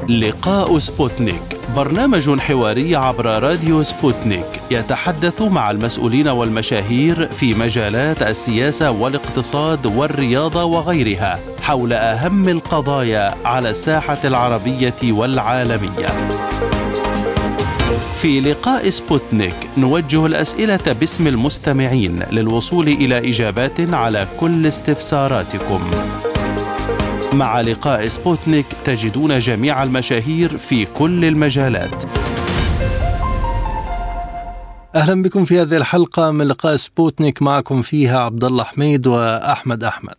لقاء سبوتنيك، برنامج حواري عبر راديو سبوتنيك يتحدث مع المسؤولين والمشاهير في مجالات السياسة والاقتصاد والرياضة وغيرها حول أهم القضايا على الساحة العربية والعالمية. في لقاء سبوتنيك نوجه الأسئلة باسم المستمعين للوصول إلى إجابات على كل استفساراتكم. مع لقاء سبوتنيك تجدون جميع المشاهير في كل المجالات. أهلا بكم في هذه الحلقة من لقاء سبوتنيك، معكم فيها عبد الله حميد وأحمد أحمد.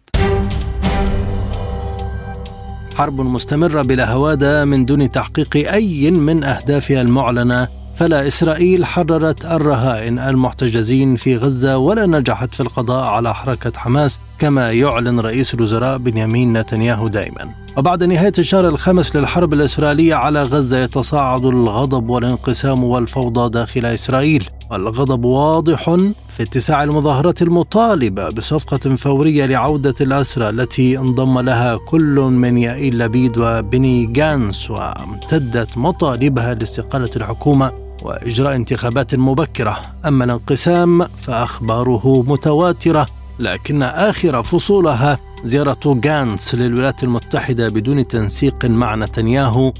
حرب مستمرة بلا هوادة من دون تحقيق أي من أهدافها المعلنة، فلا إسرائيل حررت الرهائن المحتجزين في غزة ولا نجحت في القضاء على حركة حماس كما يعلن رئيس الوزراء بنيامين نتنياهو دائما. وبعد نهاية الشهر الخامس للحرب الإسرائيلية على غزة يتصاعد الغضب والانقسام والفوضى داخل إسرائيل، والغضب واضح في اتساع المظاهرات المطالبة بصفقة فورية لعودة الأسرى التي انضم لها كل من يائير لبيد وبني جانس، وامتدت مطالبها لاستقالة الحكومة وإجراء انتخابات مبكرة. أما الانقسام فأخباره متواترة، لكن آخر فصولها زيارة جانس للولايات المتحدة بدون تنسيق مع نتنياهو،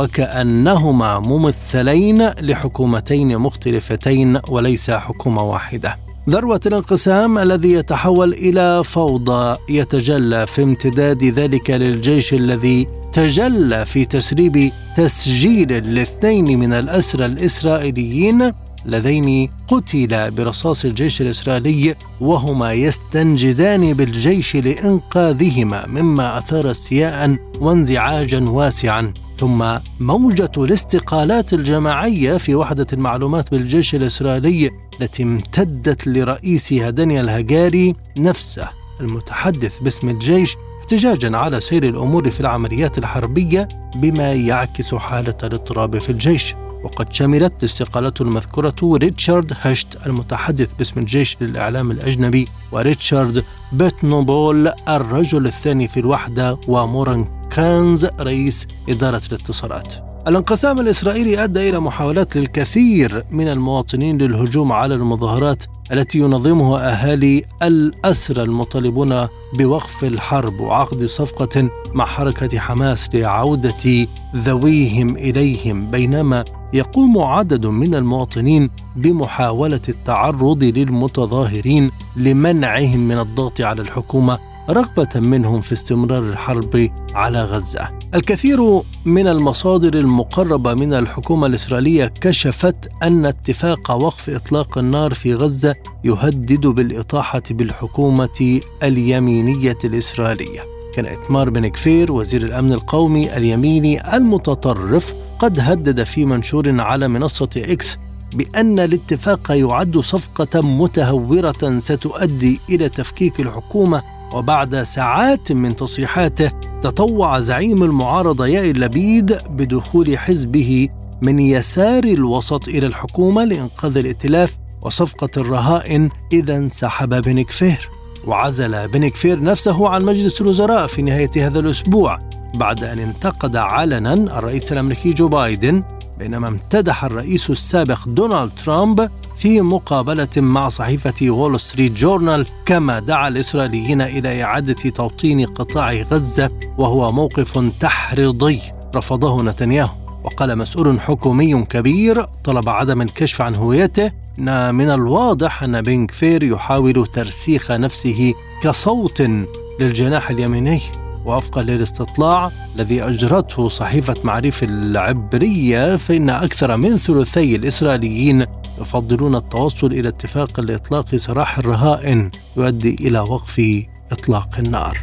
وكأنهما ممثلين لحكومتين مختلفتين وليس حكومة واحدة. ذروة الانقسام الذي يتحول إلى فوضى يتجلى في امتداد ذلك للجيش الذي تجلى في تسريب تسجيل الاثنين من الأسرى الإسرائيليين اللذين قتلا برصاص الجيش الإسرائيلي وهما يستنجدان بالجيش لإنقاذهما، مما أثار استياء وانزعاجا واسعا. ثم موجة الاستقالات الجماعية في وحدة المعلومات بالجيش الإسرائيلي التي امتدت لرئيسها دانيال هاجاري نفسه المتحدث باسم الجيش احتجاجا على سير الأمور في العمليات الحربية، بما يعكس حالة الاضطراب في الجيش. وقد شملت استقالته المذكورة ريتشارد هشت المتحدث باسم الجيش للإعلام الأجنبي، وريتشارد بيتنوبول الرجل الثاني في الوحدة، وموران كانز رئيس إدارة الاتصالات. الانقسام الإسرائيلي أدى إلى محاولات للكثير من المواطنين للهجوم على المظاهرات التي ينظمها أهالي الأسرى المطالبون بوقف الحرب وعقد صفقة مع حركة حماس لعودة ذويهم إليهم، بينما يقوم عدد من المواطنين بمحاولة التعرض للمتظاهرين لمنعهم من الضغط على الحكومة رغبة منهم في استمرار الحرب على غزة. الكثير من المصادر المقربة من الحكومة الإسرائيلية كشفت أن اتفاق وقف إطلاق النار في غزة يهدد بالإطاحة بالحكومة اليمينية الإسرائيلية. كان إتمار بن كفير وزير الأمن القومي اليميني المتطرف قد هدد في منشور على منصة إكس بأن الاتفاق يعد صفقة متهورة ستؤدي إلى تفكيك الحكومة. وبعد ساعات من تصريحاته تطوع زعيم المعارضة يائير لبيد بدخول حزبه من يسار الوسط إلى الحكومة لإنقاذ الائتلاف وصفقة الرهائن إذا انسحب بن كفير. وعزل بن كفير نفسه عن مجلس الوزراء في نهاية هذا الأسبوع بعد أن انتقد علنا الرئيس الأمريكي جو بايدن، بينما امتدح الرئيس السابق دونالد ترامب في مقابلة مع صحيفة وول ستريت جورنال، كما دعا الإسرائيليين إلى إعادة توطين قطاع غزة، وهو موقف تحريضي رفضه نتنياهو. وقال مسؤول حكومي كبير طلب عدم الكشف عن هويته إن من الواضح أن بن كفير يحاول ترسيخ نفسه كصوت للجناح اليميني. ووفقا للاستطلاع الذي أجرته صحيفة معريف العبرية، فإن أكثر من ثلثي الإسرائيليين يفضلون التوصل إلى اتفاق لإطلاق سراح الرهائن يؤدي إلى وقف إطلاق النار.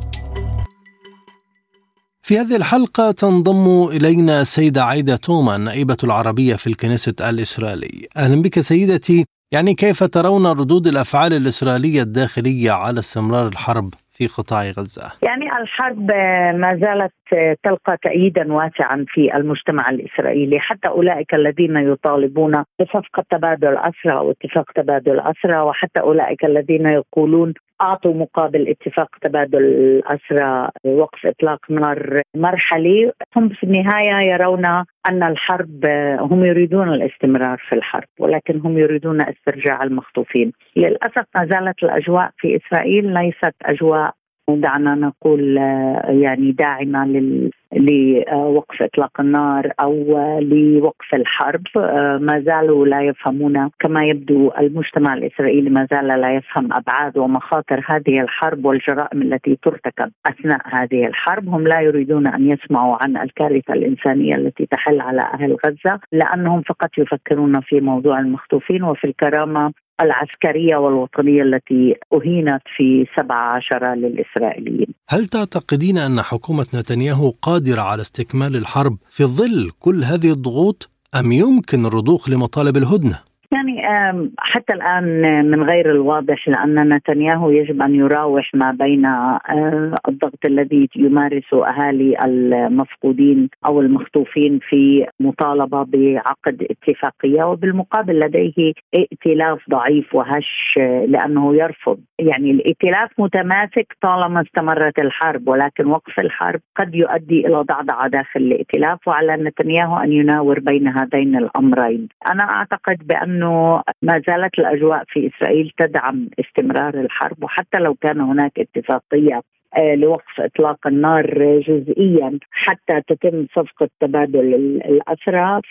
في هذه الحلقة تنضم إلينا السيدة عايدة توما، النائبة العربية في الكنيست الإسرائيلي. أهلا بك سيدتي. يعني كيف ترون ردود الأفعال الإسرائيلية الداخلية على استمرار الحرب في قطاع غزة؟ يعني الحرب ما زالت تلقى تأييدا واسعا في المجتمع الإسرائيلي، حتى أولئك الذين يطالبون بصفقة تبادل أسرى أو اتفاق تبادل أسرى، وحتى أولئك الذين يقولون أعطوا مقابل اتفاق تبادل الأسرى وقف إطلاق نار مرحلي. هم في النهاية يرون أن الحرب، هم يريدون الاستمرار في الحرب ولكن هم يريدون استرجاع المخطوفين. للأسف ما زالت الأجواء في إسرائيل ليست أجواء دعنا نقول يعني داعمة لوقف إطلاق النار أو لوقف الحرب. ما زالوا لا يفهمون، كما يبدو المجتمع الإسرائيلي ما زال لا يفهم أبعاد ومخاطر هذه الحرب والجرائم التي ترتكب أثناء هذه الحرب. هم لا يريدون أن يسمعوا عن الكارثة الإنسانية التي تحل على أهل غزة، لأنهم فقط يفكرون في موضوع المخطوفين وفي الكرامة العسكرية والوطنية التي أهينت في 17 للإسرائيليين. هل تعتقدين أن حكومة نتنياهو قادرة على استكمال الحرب في ظل كل هذه الضغوط، أم يمكن الرضوخ لمطالب الهدنة؟ يعني حتى الآن من غير الواضح، لأن نتنياهو يجب أن يراوح ما بين الضغط الذي يمارس أهالي المفقودين أو المخطوفين في مطالبة بعقد اتفاقية، وبالمقابل لديه ائتلاف ضعيف وهش لأنه يرفض. يعني الائتلاف متماسك طالما استمرت الحرب، ولكن وقف الحرب قد يؤدي إلى ضعضعة داخل الائتلاف، وعلى نتنياهو أن يناور بين هذين الأمرين. أنا أعتقد بأن ما زالت الأجواء في إسرائيل تدعم استمرار الحرب، وحتى لو كان هناك اتفاقية لوقف إطلاق النار جزئيا حتى تتم صفقة تبادل الأسرى،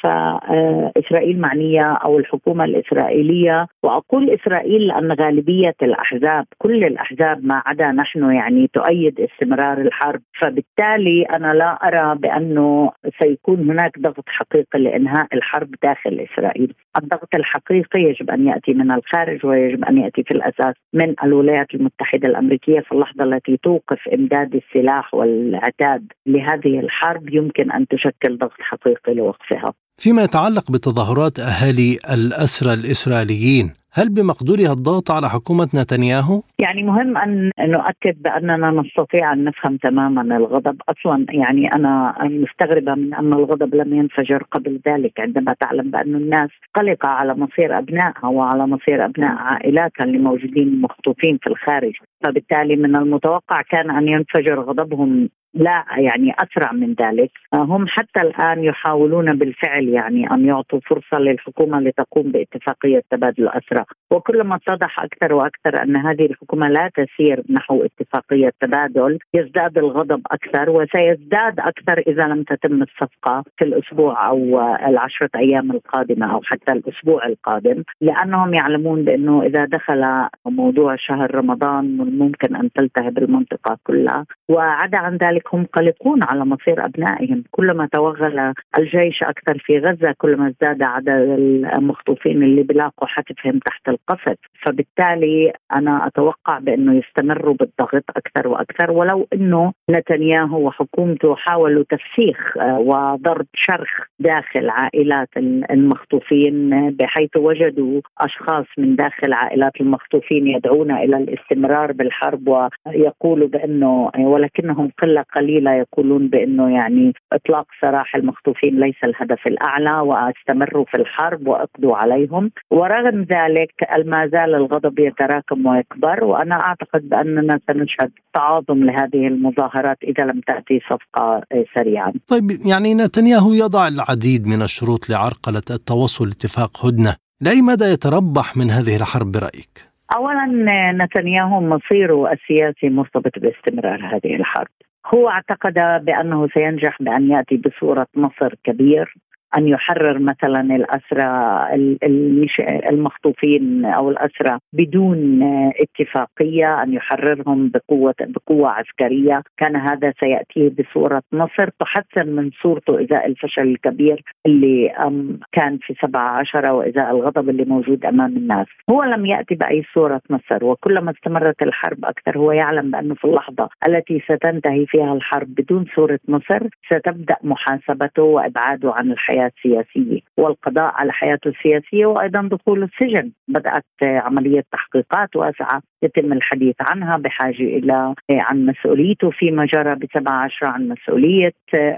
فإسرائيل معنية أو الحكومة الإسرائيلية، وأقول إسرائيل لأن غالبية الأحزاب كل الأحزاب ما عدا نحن يعني تؤيد استمرار الحرب، فبالتالي أنا لا أرى بأنه سيكون هناك ضغط حقيقي لإنهاء الحرب داخل إسرائيل. الضغط الحقيقي يجب أن يأتي من الخارج، ويجب أن يأتي في الأساس من الولايات المتحدة الأمريكية. في اللحظة التي توقف إمداد السلاح والعتاد لهذه الحرب يمكن أن تشكل ضغط حقيقي لوقفها. فيما يتعلق بتظاهرات أهالي الأسرى الإسرائيليين، هل بمقدورها الضغط على حكومة نتنياهو؟ يعني مهم أن نؤكد بأننا نستطيع أن نفهم تماما الغضب. أصلا يعني أنا مستغربة من أن الغضب لم ينفجر قبل ذلك، عندما تعلم بأن الناس قلقة على مصير أبنائها وعلى مصير أبناء عائلاتها اللي موجودين مخطوفين في الخارج، فبالتالي من المتوقع كان أن ينفجر غضبهم لا يعني أسرع من ذلك. هم حتى الآن يحاولون بالفعل يعني أن يعطوا فرصة للحكومة لتقوم باتفاقية تبادل الأسرى، وكلما اتضح أكثر وأكثر أن هذه الحكومة لا تسير نحو اتفاقية تبادل يزداد الغضب أكثر، وسيزداد أكثر إذا لم تتم الصفقة في الأسبوع أو 10 أيام القادمة أو حتى الأسبوع القادم، لأنهم يعلمون بأنه إذا دخل موضوع شهر رمضان ممكن أن تلتهب المنطقة كلها. وعدا عن ذلك هم قلقون على مصير أبنائهم. كلما توغل الجيش أكثر في غزة كلما ازداد عدد المخطوفين اللي بلاقوا حتفهم تحت القصف، فبالتالي أنا أتوقع بأنه يستمروا بالضغط أكثر وأكثر، ولو أنه نتنياهو وحكومته حاولوا تفسيخ وضرب شرخ داخل عائلات المخطوفين، بحيث وجدوا أشخاص من داخل عائلات المخطوفين يدعون إلى الاستمرار بالحرب ويقولوا بأنه ولكنهم قلة قليلة يقولون بأنه يعني إطلاق سراح المخطوفين ليس الهدف الأعلى واستمروا في الحرب وأقضوا عليهم. ورغم ذلك ما زال الغضب يتراكم ويكبر، وأنا أعتقد بأننا سنشهد تعاظم لهذه المظاهرات إذا لم تأتي صفقة سريعا. طيب يعني نتنياهو يضع العديد من الشروط لعرقلة التوصل لاتفاق هدنة، لأي مدى يتربح من هذه الحرب برأيك؟ أولا نتنياهو مصيره السياسي مرتبط باستمرار هذه الحرب. هو اعتقد بأنه سينجح بأن يأتي بصورة نصر كبير، أن يحرر مثلا الأسرى المخطوفين أو الأسرى بدون اتفاقية، أن يحررهم بقوة عسكرية. كان هذا سيأتي بصورة نصر تحسن من صورته إزاء الفشل الكبير اللي كان في 17 وإزاء الغضب اللي موجود أمام الناس. هو لم يأتي بأي صورة نصر، وكلما استمرت الحرب أكثر هو يعلم بأنه في اللحظة التي ستنتهي فيها الحرب بدون صورة نصر ستبدأ محاسبته وإبعاده عن الحياة حياة سياسية والقضاء على حياته السياسية، وأيضا دخول السجن. بدأت عملية تحقيقات واسعة يتم الحديث عنها بحاجة إلى عن مسؤوليته فيما جرى ب17، عن مسؤولية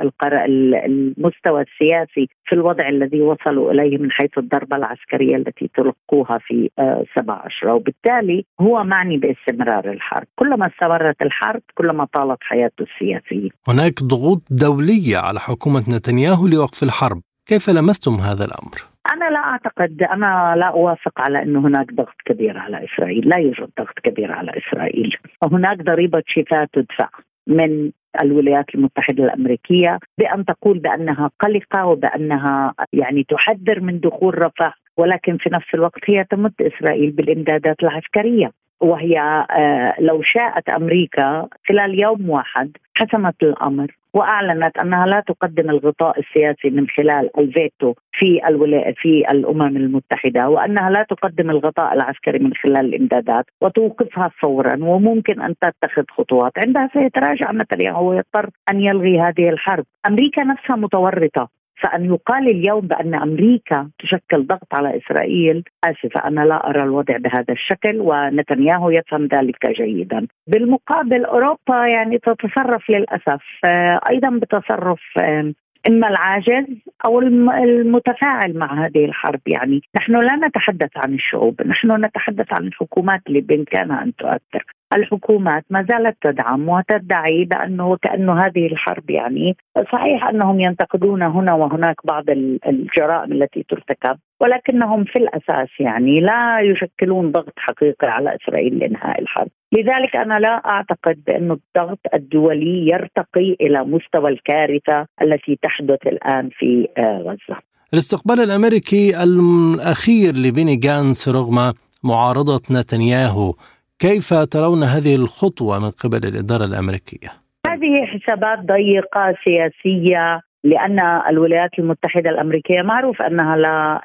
المستوى السياسي في الوضع الذي وصلوا إليه من حيث الضربة العسكرية التي تلقوها في 17، وبالتالي هو معني باستمرار الحرب. كلما استمرت الحرب كلما طالت حياته السياسية. هناك ضغوط دولية على حكومة نتنياهو لوقف الحرب، كيف لمستم هذا الأمر؟ أنا لا أوافق على أنه هناك ضغط كبير على إسرائيل. لا يوجد ضغط كبير على إسرائيل. هناك ضريبة شفاء تدفع من الولايات المتحدة الأمريكية بأن تقول بأنها قلقة وبأنها تحذر من دخول رفح، ولكن في نفس الوقت هي تمد إسرائيل بالإمدادات العسكرية. وهي لو شاءت أمريكا خلال يوم واحد حسمت الأمر وأعلنت أنها لا تقدم الغطاء السياسي من خلال الفيتو في الأمم المتحدة، وأنها لا تقدم الغطاء العسكري من خلال الإمدادات، وتوقفها فورا وممكن أن تتخذ خطوات. عندها سيتراجع نتنياهو ويضطر أن يلغي هذه الحرب. أمريكا نفسها متورطة، فأن يقال اليوم بأن أمريكا تشكل ضغط على إسرائيل، آسفة، أنا لا أرى الوضع بهذا الشكل، ونتنياهو يفهم ذلك جيدا. بالمقابل أوروبا تتصرف للأسف أيضا بتصرف إما العاجز أو المتفاعل مع هذه الحرب. نحن لا نتحدث عن الشعوب، نحن نتحدث عن الحكومات اللي بإمكانها أن تؤثر. الحكومات ما زالت تدعم وتدعي بأنه كأنه هذه الحرب صحيح أنهم ينتقدون هنا وهناك بعض الجرائم التي ترتكب، ولكنهم في الأساس لا يشكلون ضغط حقيقي على إسرائيل لإنهاء الحرب. لذلك أنا لا أعتقد بأن الضغط الدولي يرتقي إلى مستوى الكارثة التي تحدث الآن في غزة. الاستقبال الأمريكي الأخير لبني غانتس رغم معارضة نتنياهو، كيف ترون هذه الخطوة من قبل الإدارة الأمريكية؟ هذه حسابات ضيقة سياسية، لأن الولايات المتحدة الأمريكية معروف أنها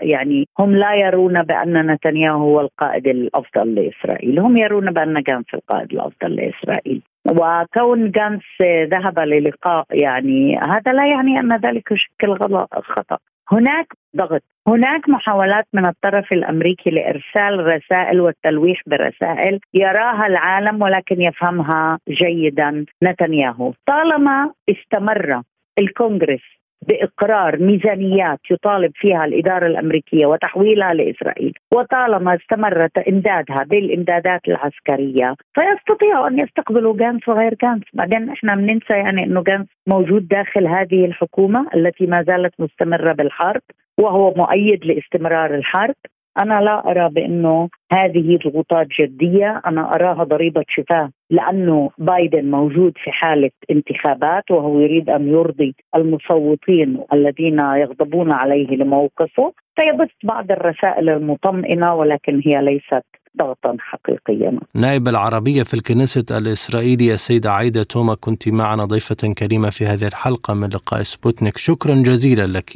هم لا يرون بأن نتنياهو هو القائد الأفضل لإسرائيل، هم يرون بأن غانتس القائد الأفضل لإسرائيل. وكون غانتس ذهب للقاء هذا لا يعني أن ذلك يشكل خطأ. هناك ضغط، هناك محاولات من الطرف الأمريكي لإرسال رسائل والتلويح برسائل يراها العالم ولكن يفهمها جيدا نتنياهو. طالما استمر الكونغرس بإقرار ميزانيات يطالب فيها الإدارة الأمريكية وتحويلها لإسرائيل، وطالما استمرت إمدادها بالإمدادات العسكرية، فيستطيعوا أن يستقبلوا غانتس وغير غانتس. بعدين إحنا بننسى أنه غانتس موجود داخل هذه الحكومة التي ما زالت مستمرة بالحرب وهو مؤيد لاستمرار الحرب. أنا لا أرى بأنه هذه ضغوطات جدية، أنا أراها ضريبة شفاه، لأنه بايدن موجود في حالة انتخابات وهو يريد أن يرضي المصوتين الذين يغضبون عليه لموقفه، فيبث بعض الرسائل المطمئنة ولكن هي ليست ضغطا حقيقيا. نائب العربية في الكنيست الإسرائيلي السيدة عايدة توما، كنت معنا ضيفة كريمة في هذه الحلقة من لقاء سبوتنيك، شكرا جزيلا لك.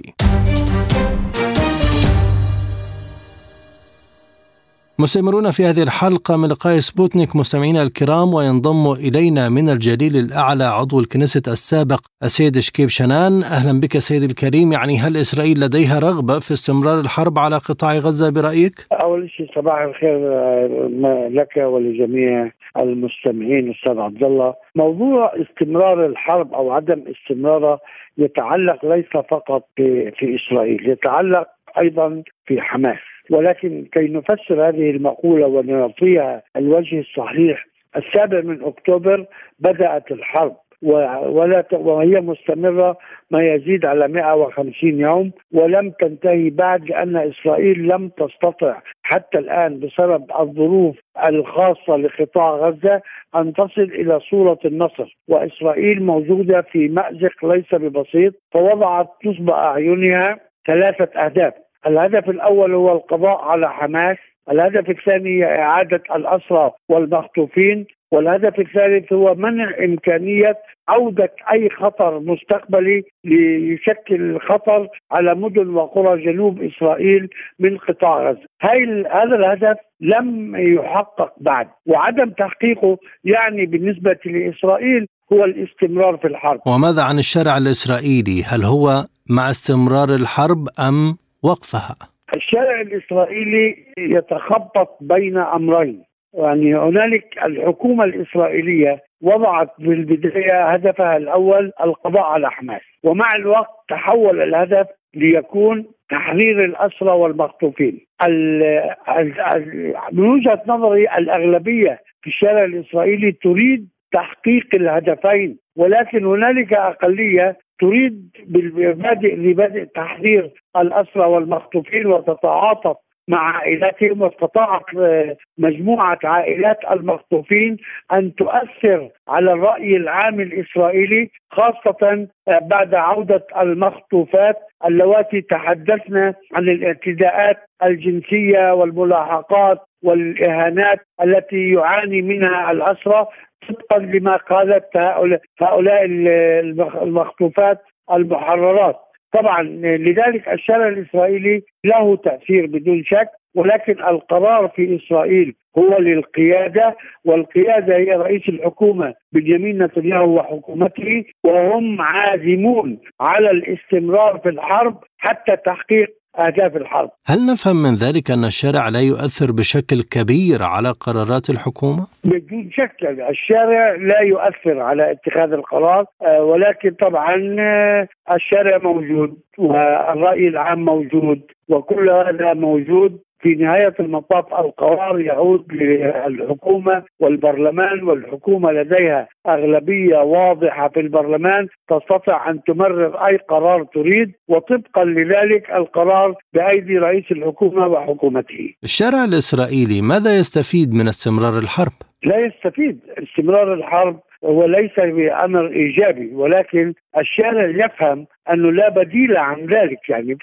مستمرون في هذه الحلقة من لقاء سبوتنيك مستمعينا الكرام، وينضم إلينا من الجليل الأعلى عضو الكنيست السابق السيد شكيب شنان. أهلا بك سيد الكريم. هل إسرائيل لديها رغبة في استمرار الحرب على قطاع غزة برأيك؟ أول شيء صباح الخير لك ولجميع المستمعين أستاذ عبد الله. موضوع استمرار الحرب أو عدم استمرارها يتعلق ليس فقط في إسرائيل، يتعلق أيضا في حماس، ولكن كي نفسر هذه المقولة ونعطيها الوجه الصحيح، 7 أكتوبر بدأت الحرب وهي مستمرة ما يزيد على 150 يوم ولم تنتهي بعد، لأن إسرائيل لم تستطع حتى الآن بسبب الظروف الخاصة لقطاع غزة أن تصل إلى صورة النصر، وإسرائيل موجودة في مأزق ليس ببسيط، فوضعت نصب أعينها 3 أهداف. الهدف الأول هو القضاء على حماس، الهدف الثاني هي إعادة الأسرى والمخطوفين، والهدف الثالث هو منع إمكانية عودة أي خطر مستقبلي ليشكل خطر على مدن وقرى جنوب إسرائيل من قطاع غزة. هذا الهدف لم يحقق بعد، وعدم تحقيقه بالنسبة لإسرائيل هو الاستمرار في الحرب. وماذا عن الشارع الإسرائيلي؟ هل هو مع استمرار الحرب أم وقفها؟ الشارع الإسرائيلي يتخبط بين أمرين. يعني هنالك الحكومة الإسرائيلية وضعت في البداية هدفها الأول القضاء على حماس، ومع الوقت تحول الهدف ليكون تحرير الأسرى والمخطوفين. من وجهة نظري الأغلبية في الشارع الإسرائيلي تريد تحقيق الهدفين، ولكن هنالك أقلية تريد ببادئ تحرير الأسرى والمخطوفين وتتعاطف مع عائلاتهم، واستطاعت مجموعة عائلات المخطوفين أن تؤثر على الرأي العام الإسرائيلي، خاصة بعد عودة المخطوفات اللواتي تحدثنا عن الاعتداءات الجنسية والملاحقات والإهانات التي يعاني منها الأسرى طبقا لما قالت هؤلاء المخطوفات المحررات. طبعا لذلك الشارع الإسرائيلي له تأثير بدون شك، ولكن القرار في إسرائيل هو للقيادة، والقيادة هي رئيس الحكومة بنيامين نتنياهو وحكومته، وهم عازمون على الاستمرار في الحرب حتى تحقيق أهداف الحرب. هل نفهم من ذلك أن الشارع لا يؤثر بشكل كبير على قرارات الحكومة؟ بدون شك الشارع لا يؤثر على اتخاذ القرار، ولكن طبعا الشارع موجود والرأي العام موجود وكل هذا موجود. في نهاية المطاف القرار يعود للحكومة والبرلمان، والحكومة لديها أغلبية واضحة في البرلمان تستطيع أن تمرر أي قرار تريد، وطبقا لذلك القرار بأيدي رئيس الحكومة وحكومته. الشارع الإسرائيلي ماذا يستفيد من استمرار الحرب؟ لا يستفيد. استمرار الحرب هو ليس بأمر إيجابي، ولكن الشارع يفهم أنه لا بديل عن ذلك. يعني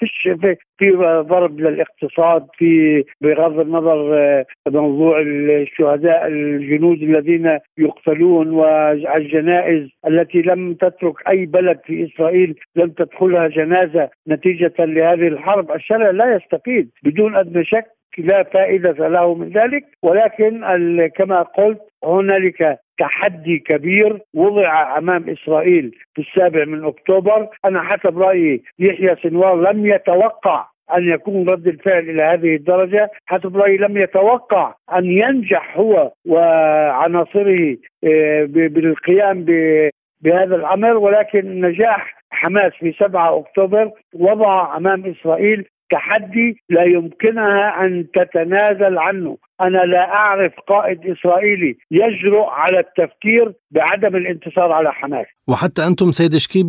في ضرب للاقتصاد، في بغض النظر موضوع الشهداء الجنود الذين يقتلون والجنائز التي لم تترك أي بلد في إسرائيل لم تدخلها جنازة نتيجة لهذه الحرب. الشارع لا يستفيد بدون أدنى شك، لا فائدة له من ذلك. ولكن كما قلت هنالك تحدي كبير وضع أمام إسرائيل في 7 أكتوبر. أنا حسب رأيي يحيى سنوار لم يتوقع أن يكون رد الفعل إلى هذه الدرجة. حسب رأيي لم يتوقع أن ينجح هو وعناصره بالقيام بهذا الأمر، ولكن نجاح حماس في 7 أكتوبر وضع أمام إسرائيل تحدي لا يمكنها أن تتنازل عنه. أنا لا أعرف قائد إسرائيلي يجرؤ على التفكير بعدم الانتصار على حماس. وحتى أنتم سيد شكيب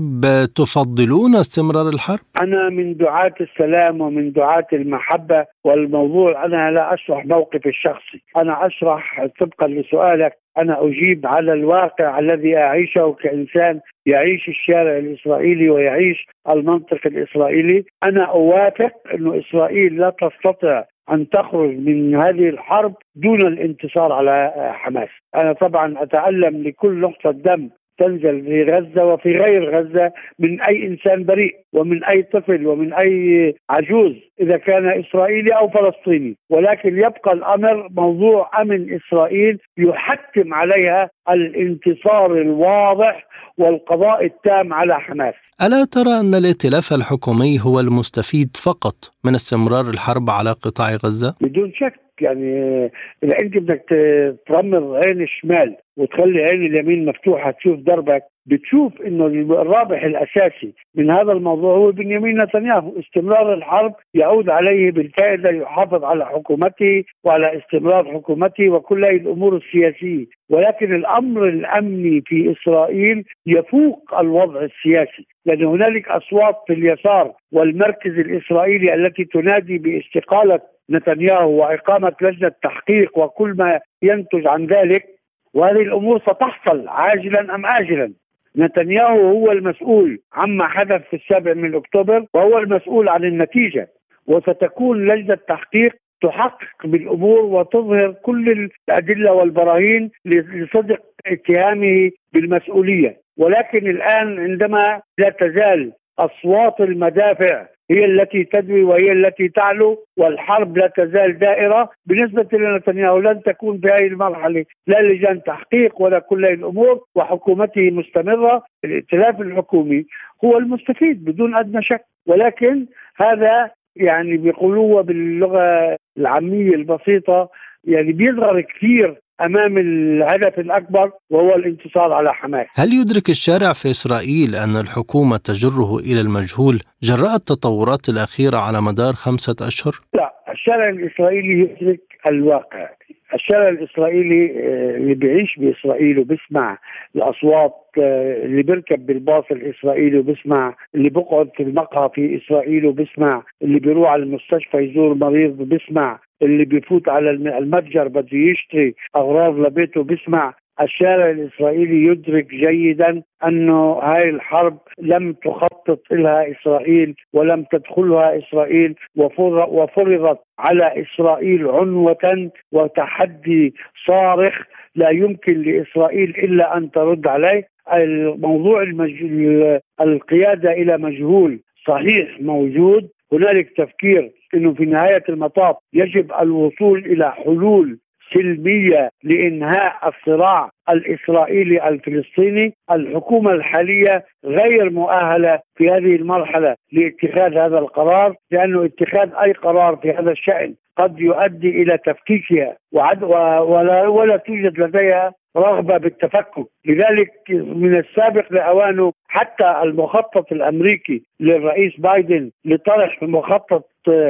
تفضلون استمرار الحرب؟ أنا من دعاة السلام ومن دعاة المحبة، والموضوع أنا لا أشرح موقفي الشخصي، أنا أشرح طبقا لسؤالك، أنا أجيب على الواقع الذي أعيشه كإنسان يعيش الشارع الإسرائيلي ويعيش المنطق الإسرائيلي. أنا أوافق أن إسرائيل لا تستطيع أن تخرج من هذه الحرب دون الانتصار على حماس. أنا طبعا أتألم لكل نقطة دم تنزل في غزة وفي غير غزة من أي إنسان بريء ومن أي طفل ومن أي عجوز إذا كان إسرائيلي أو فلسطيني، ولكن يبقى الأمر موضوع أمن إسرائيل يحتم عليها الانتصار الواضح والقضاء التام على حماس. ألا ترى أن الائتلاف الحكومي هو المستفيد فقط من استمرار الحرب على قطاع غزة؟ بدون شك. يعني إذا أنت بدك ترمض عين الشمال وتخلي عين اليمين مفتوحة تشوف دربك، بتشوف إنه الرابح الأساسي من هذا الموضوع هو بنيامين نتنياهو. استمرار الحرب يعود عليه بالفائدة، يحافظ على حكومته وعلى استمرار حكومته وكل هذه الأمور السياسية، ولكن الأمر الأمني في إسرائيل يفوق الوضع السياسي، لأن هنالك أصوات في اليسار والمركز الإسرائيلي التي تنادي باستقالة نتنياهو وإقامة لجنة تحقيق وكل ما ينتج عن ذلك، وهذه الأمور ستحصل عاجلا أم آجلا. نتنياهو هو المسؤول عما حدث في 7 أكتوبر وهو المسؤول عن النتيجة، وستكون لجنة تحقيق تحقق بالأمور وتظهر كل الأدلة والبراهين لصدق اتهامه بالمسؤولية. ولكن الآن عندما لا تزال أصوات المدافع هي التي تدوي وهي التي تعلو، والحرب لا تزال دائرة. بالنسبة لنتنياهو لن تكون في هذه المرحلة لا لجان تحقيق ولا كل هذه الأمور، وحكومته مستمرة. الائتلاف الحكومي هو المستفيد بدون أدنى شك، ولكن هذا يعني بيقولوه باللغة العامية البسيطة يعني بيصغر كثير أمام الهدف الأكبر وهو الانتصار على حماس. هل يدرك الشارع في إسرائيل أن الحكومة تجره إلى المجهول جراء التطورات الأخيرة على مدار 5 أشهر؟ لا، الشارع الإسرائيلي يدرك الواقع. الشارع الإسرائيلي اللي بيعيش بإسرائيل وبسمع الأصوات، اللي بيركب بالباص الإسرائيلي وبسمع، اللي بقعد في المقهى في إسرائيل وبسمع، اللي بيروح على المستشفى يزور مريض وبسمع، اللي بيفوت على المتجر بده يشتري أغراض لبيته بسمع. الشارع الإسرائيلي يدرك جيدا أنه هاي الحرب لم تخطط لها إسرائيل ولم تدخلها إسرائيل، وفرضت على إسرائيل عنوة وتحدي صارخ لا يمكن لإسرائيل إلا أن ترد عليه. الموضوع القيادة إلى مجهول صحيح موجود. هنالك تفكير أنه في نهاية المطاف يجب الوصول إلى حلول سلمية لإنهاء الصراع الإسرائيلي الفلسطيني. الحكومة الحالية غير مؤهلة في هذه المرحلة لاتخاذ هذا القرار، لأنه اتخاذ أي قرار في هذا الشأن قد يؤدي إلى تفكيكها ولا توجد لديها رغبة بالتفكك. لذلك من السابق لأوانه حتى المخطط الأمريكي للرئيس بايدن لطرح مخطط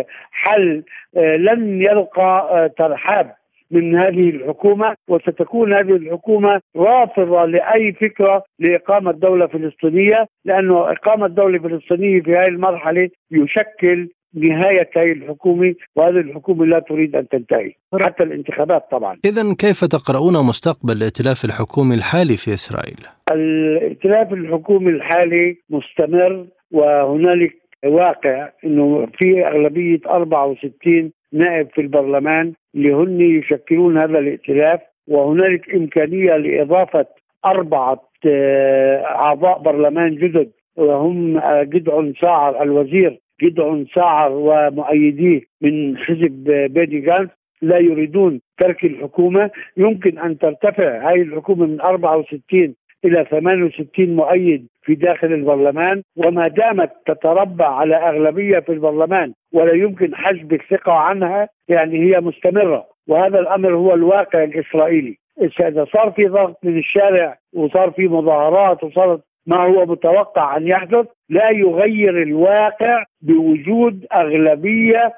حل لن يلقى ترحاب من هذه الحكومة، وستكون هذه الحكومة رافضة لأي فكرة لإقامة دولة فلسطينية، لأنه إقامة دولة فلسطينية في هذه المرحلة يشكل نهاية هذه الحكومة، وهذه الحكومة لا تريد أن تنتهي حتى الانتخابات طبعا. إذن كيف تقرؤون مستقبل الائتلاف الحكومي الحالي في إسرائيل؟ الائتلاف الحكومي الحالي مستمر، وهنالك واقع أنه في أغلبية 64 نائب في البرلمان اللي هن يشكلون هذا الائتلاف، وهنالك إمكانية لإضافة 4 أعضاء برلمان جدد، وهم جدعون ساعر الوزير جدعون ساعر ومؤيديه من حزب بيني جانتس لا يريدون ترك الحكومة. يمكن أن ترتفع هذه الحكومة من 64 إلى 68 مؤيد في داخل البرلمان، وما دامت تتربع على أغلبية في البرلمان ولا يمكن حجب الثقة عنها يعني هي مستمرة. وهذا الأمر هو الواقع الإسرائيلي. إذا صار في ضغط من الشارع وصار في مظاهرات وصارت ما هو متوقع أن يحدث، لا يغير الواقع بوجود أغلبية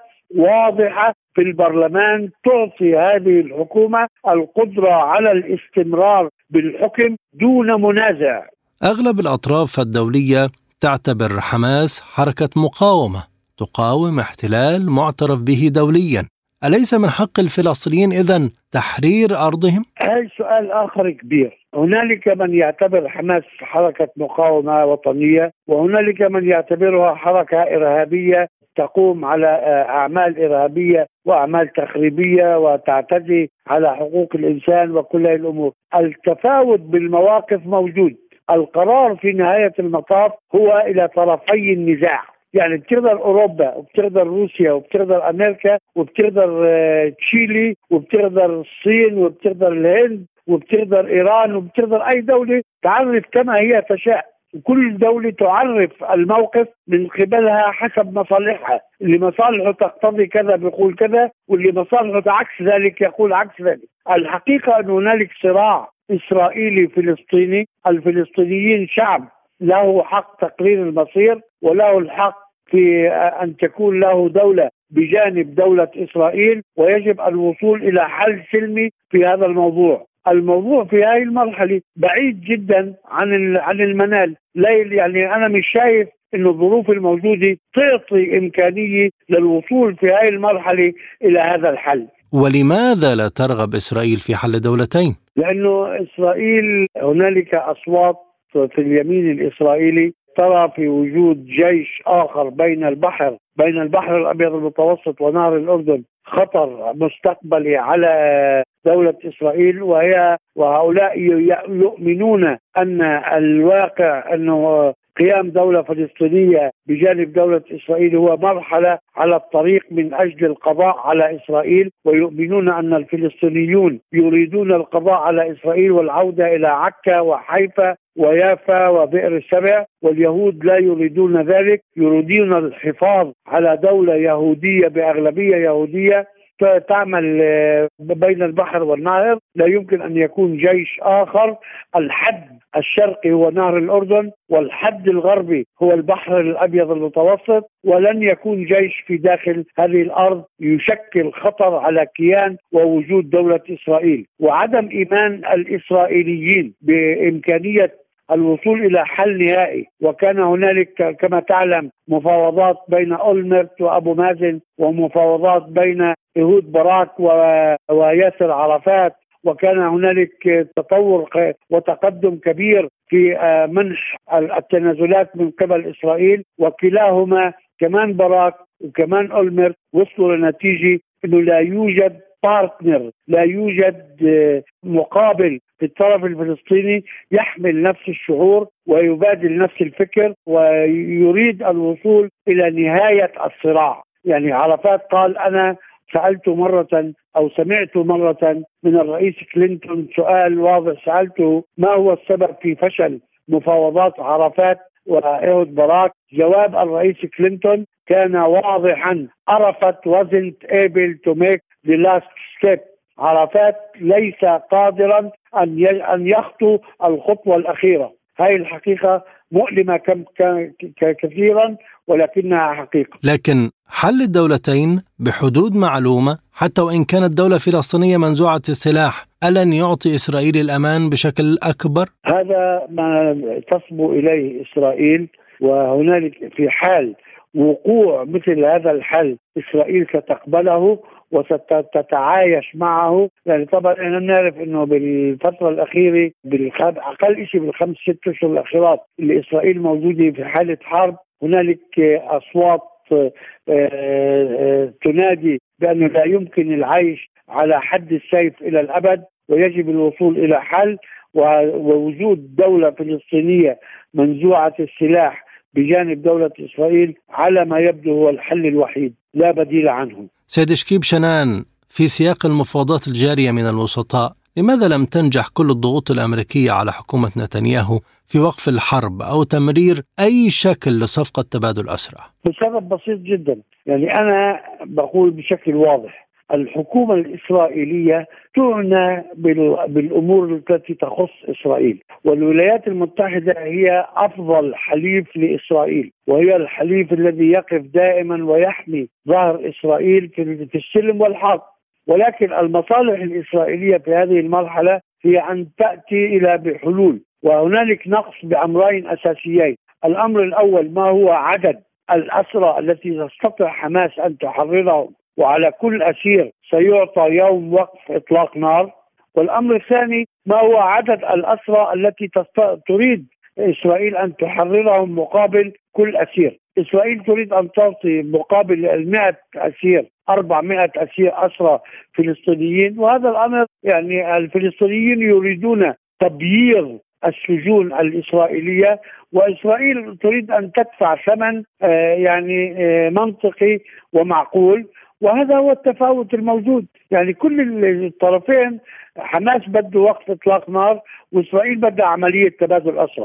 واضحة في البرلمان تعطي هذه الحكومة القدرة على الاستمرار بالحكم دون منازع. أغلب الأطراف الدولية تعتبر حماس حركة مقاومة تقاوم احتلال معترف به دوليا. أليس من حق الفلسطينيين إذن تحرير أرضهم؟ هذا سؤال آخر كبير. هنالك من يعتبر حماس حركة مقاومة وطنية، وهنالك من يعتبرها حركة إرهابية تقوم على أعمال إرهابية وأعمال تخريبية وتعتدي على حقوق الإنسان وكل هذه الأمور. التفاوت بالمواقف موجود. القرار في نهاية المطاف هو إلى طرفي النزاع، يعني بتقدر أوروبا وبتقدر روسيا وبتقدر أمريكا وبتقدر تشيلي وبتقدر الصين وبتقدر الهند وبتقدر إيران وبتقدر أي دولة تعرف كما هي تشاء، وكل دولة تعرف الموقف من قبلها حسب مصالحها. اللي مصالحه تقتضي كذا بيقول كذا، واللي مصالحه عكس ذلك يقول عكس ذلك. الحقيقة أن هنالك صراع إسرائيلي فلسطيني. الفلسطينيين شعب له حق تقرير المصير، وله الحق في أن تكون له دولة بجانب دولة إسرائيل، ويجب الوصول إلى حل سلمي في هذا الموضوع. الموضوع في هذه المرحلة بعيد جدا عن المنال. لا يعني أنا مش شايف إنه الظروف الموجودة تعطي إمكانية للوصول في هذه المرحلة إلى هذا الحل. ولماذا لا ترغب إسرائيل في حل دولتين؟ لأنه إسرائيل هنالك أصوات في اليمين الإسرائيلي ترى في وجود جيش آخر بين البحر الأبيض المتوسط ونهر الأردن خطر مستقبلي على دولة إسرائيل، وهؤلاء يؤمنون أن الواقع أنه قيام دولة فلسطينية بجانب دولة إسرائيل هو مرحلة على الطريق من أجل القضاء على إسرائيل، ويؤمنون أن الفلسطينيون يريدون القضاء على إسرائيل والعودة إلى عكا وحيفا ويافا وبئر سبع، واليهود لا يريدون ذلك، يريدون الحفاظ على دولة يهودية بأغلبية يهودية تعمل بين البحر والنهر. لا يمكن أن يكون جيش آخر. الحد الشرقي هو نهر الأردن، والحد الغربي هو البحر الأبيض المتوسط، ولن يكون جيش في داخل هذه الأرض يشكل خطر على كيان ووجود دولة إسرائيل. وعدم إيمان الإسرائيليين بإمكانية الوصول إلى حل نهائي، وكان هنالك كما تعلم مفاوضات بين أولمرت وأبو مازن، ومفاوضات بين إيهود باراك وياسر عرفات، وكان هنالك تطور وتقدم كبير في منح التنازلات من قبل إسرائيل، وكلاهما كمان باراك وكمان أولمرت وصلوا لنتيجة أنه لا يوجد بارتنر، لا يوجد مقابل في الطرف الفلسطيني يحمل نفس الشعور ويبادل نفس الفكر ويريد الوصول إلى نهاية الصراع. يعني عرفات قال أنا سألت مرة أو سمعت مرة من الرئيس كلينتون سؤال واضح، سألته ما هو السبب في فشل مفاوضات عرفات وإيهود باراك. جواب الرئيس كلينتون كان واضحا: عرفات wasn't able to make the last step. عرفات ليس قادرا أن يخطو الخطوة الأخيرة. هاي الحقيقة مؤلمة كثيرا، ولكنها حقيقة. لكن حل الدولتين بحدود معلومة حتى وإن كانت دولة فلسطينية منزوعة السلاح، ألن يعطي إسرائيل الأمان بشكل أكبر؟ هذا ما تصبو إليه إسرائيل، وهنالك في حال وقوع مثل هذا الحل إسرائيل ستقبله وستتعايش معه. يعني طبعا احنا نعرف انه بالفترة الأخيرة أقل شيء بالخمس ست أشهر الأخيرات اللي إسرائيل موجودة في حالة حرب، هنالك أصوات تنادي بأنه لا يمكن العيش على حد السيف إلى الأبد، ويجب الوصول إلى حل، ووجود دولة فلسطينية منزوعة السلاح بجانب دولة إسرائيل على ما يبدو هو الحل الوحيد، لا بديل عنه. سيد شكيب شنان، في سياق المفاوضات الجارية من الوسطاء، لماذا لم تنجح كل الضغوط الأمريكية على حكومة نتنياهو في وقف الحرب أو تمرير أي شكل لصفقة تبادل أسرى؟ بسبب بسيط جدا. يعني أنا بقول بشكل واضح: الحكومة الإسرائيلية تعنى بالأمور التي تخص إسرائيل، والولايات المتحدة هي أفضل حليف لإسرائيل، وهي الحليف الذي يقف دائما ويحمي ظهر إسرائيل في السلم والحرب. ولكن المصالح الإسرائيلية في هذه المرحلة هي أن تأتي إلى بحلول، وهنالك نقص بأمرين أساسيين. الأمر الأول ما هو عدد الأسرى التي تستطيع حماس أن تحررهم، وعلى كل أسير سيعطى يوم وقف إطلاق نار. والأمر الثاني ما هو عدد الأسرى التي تريد إسرائيل أن تحررهم مقابل كل أسير. إسرائيل تريد أن تعطي مقابل 100 أسير 400 أسرى فلسطينيين، وهذا الأمر يعني الفلسطينيين يريدون تبيير السجون الإسرائيلية، وإسرائيل تريد أن تدفع ثمن يعني منطقي ومعقول، وهذا هو التفاوت الموجود. يعني كل الطرفين، حماس بده وقف إطلاق نار، وإسرائيل بدها عملية تبادل أسرى،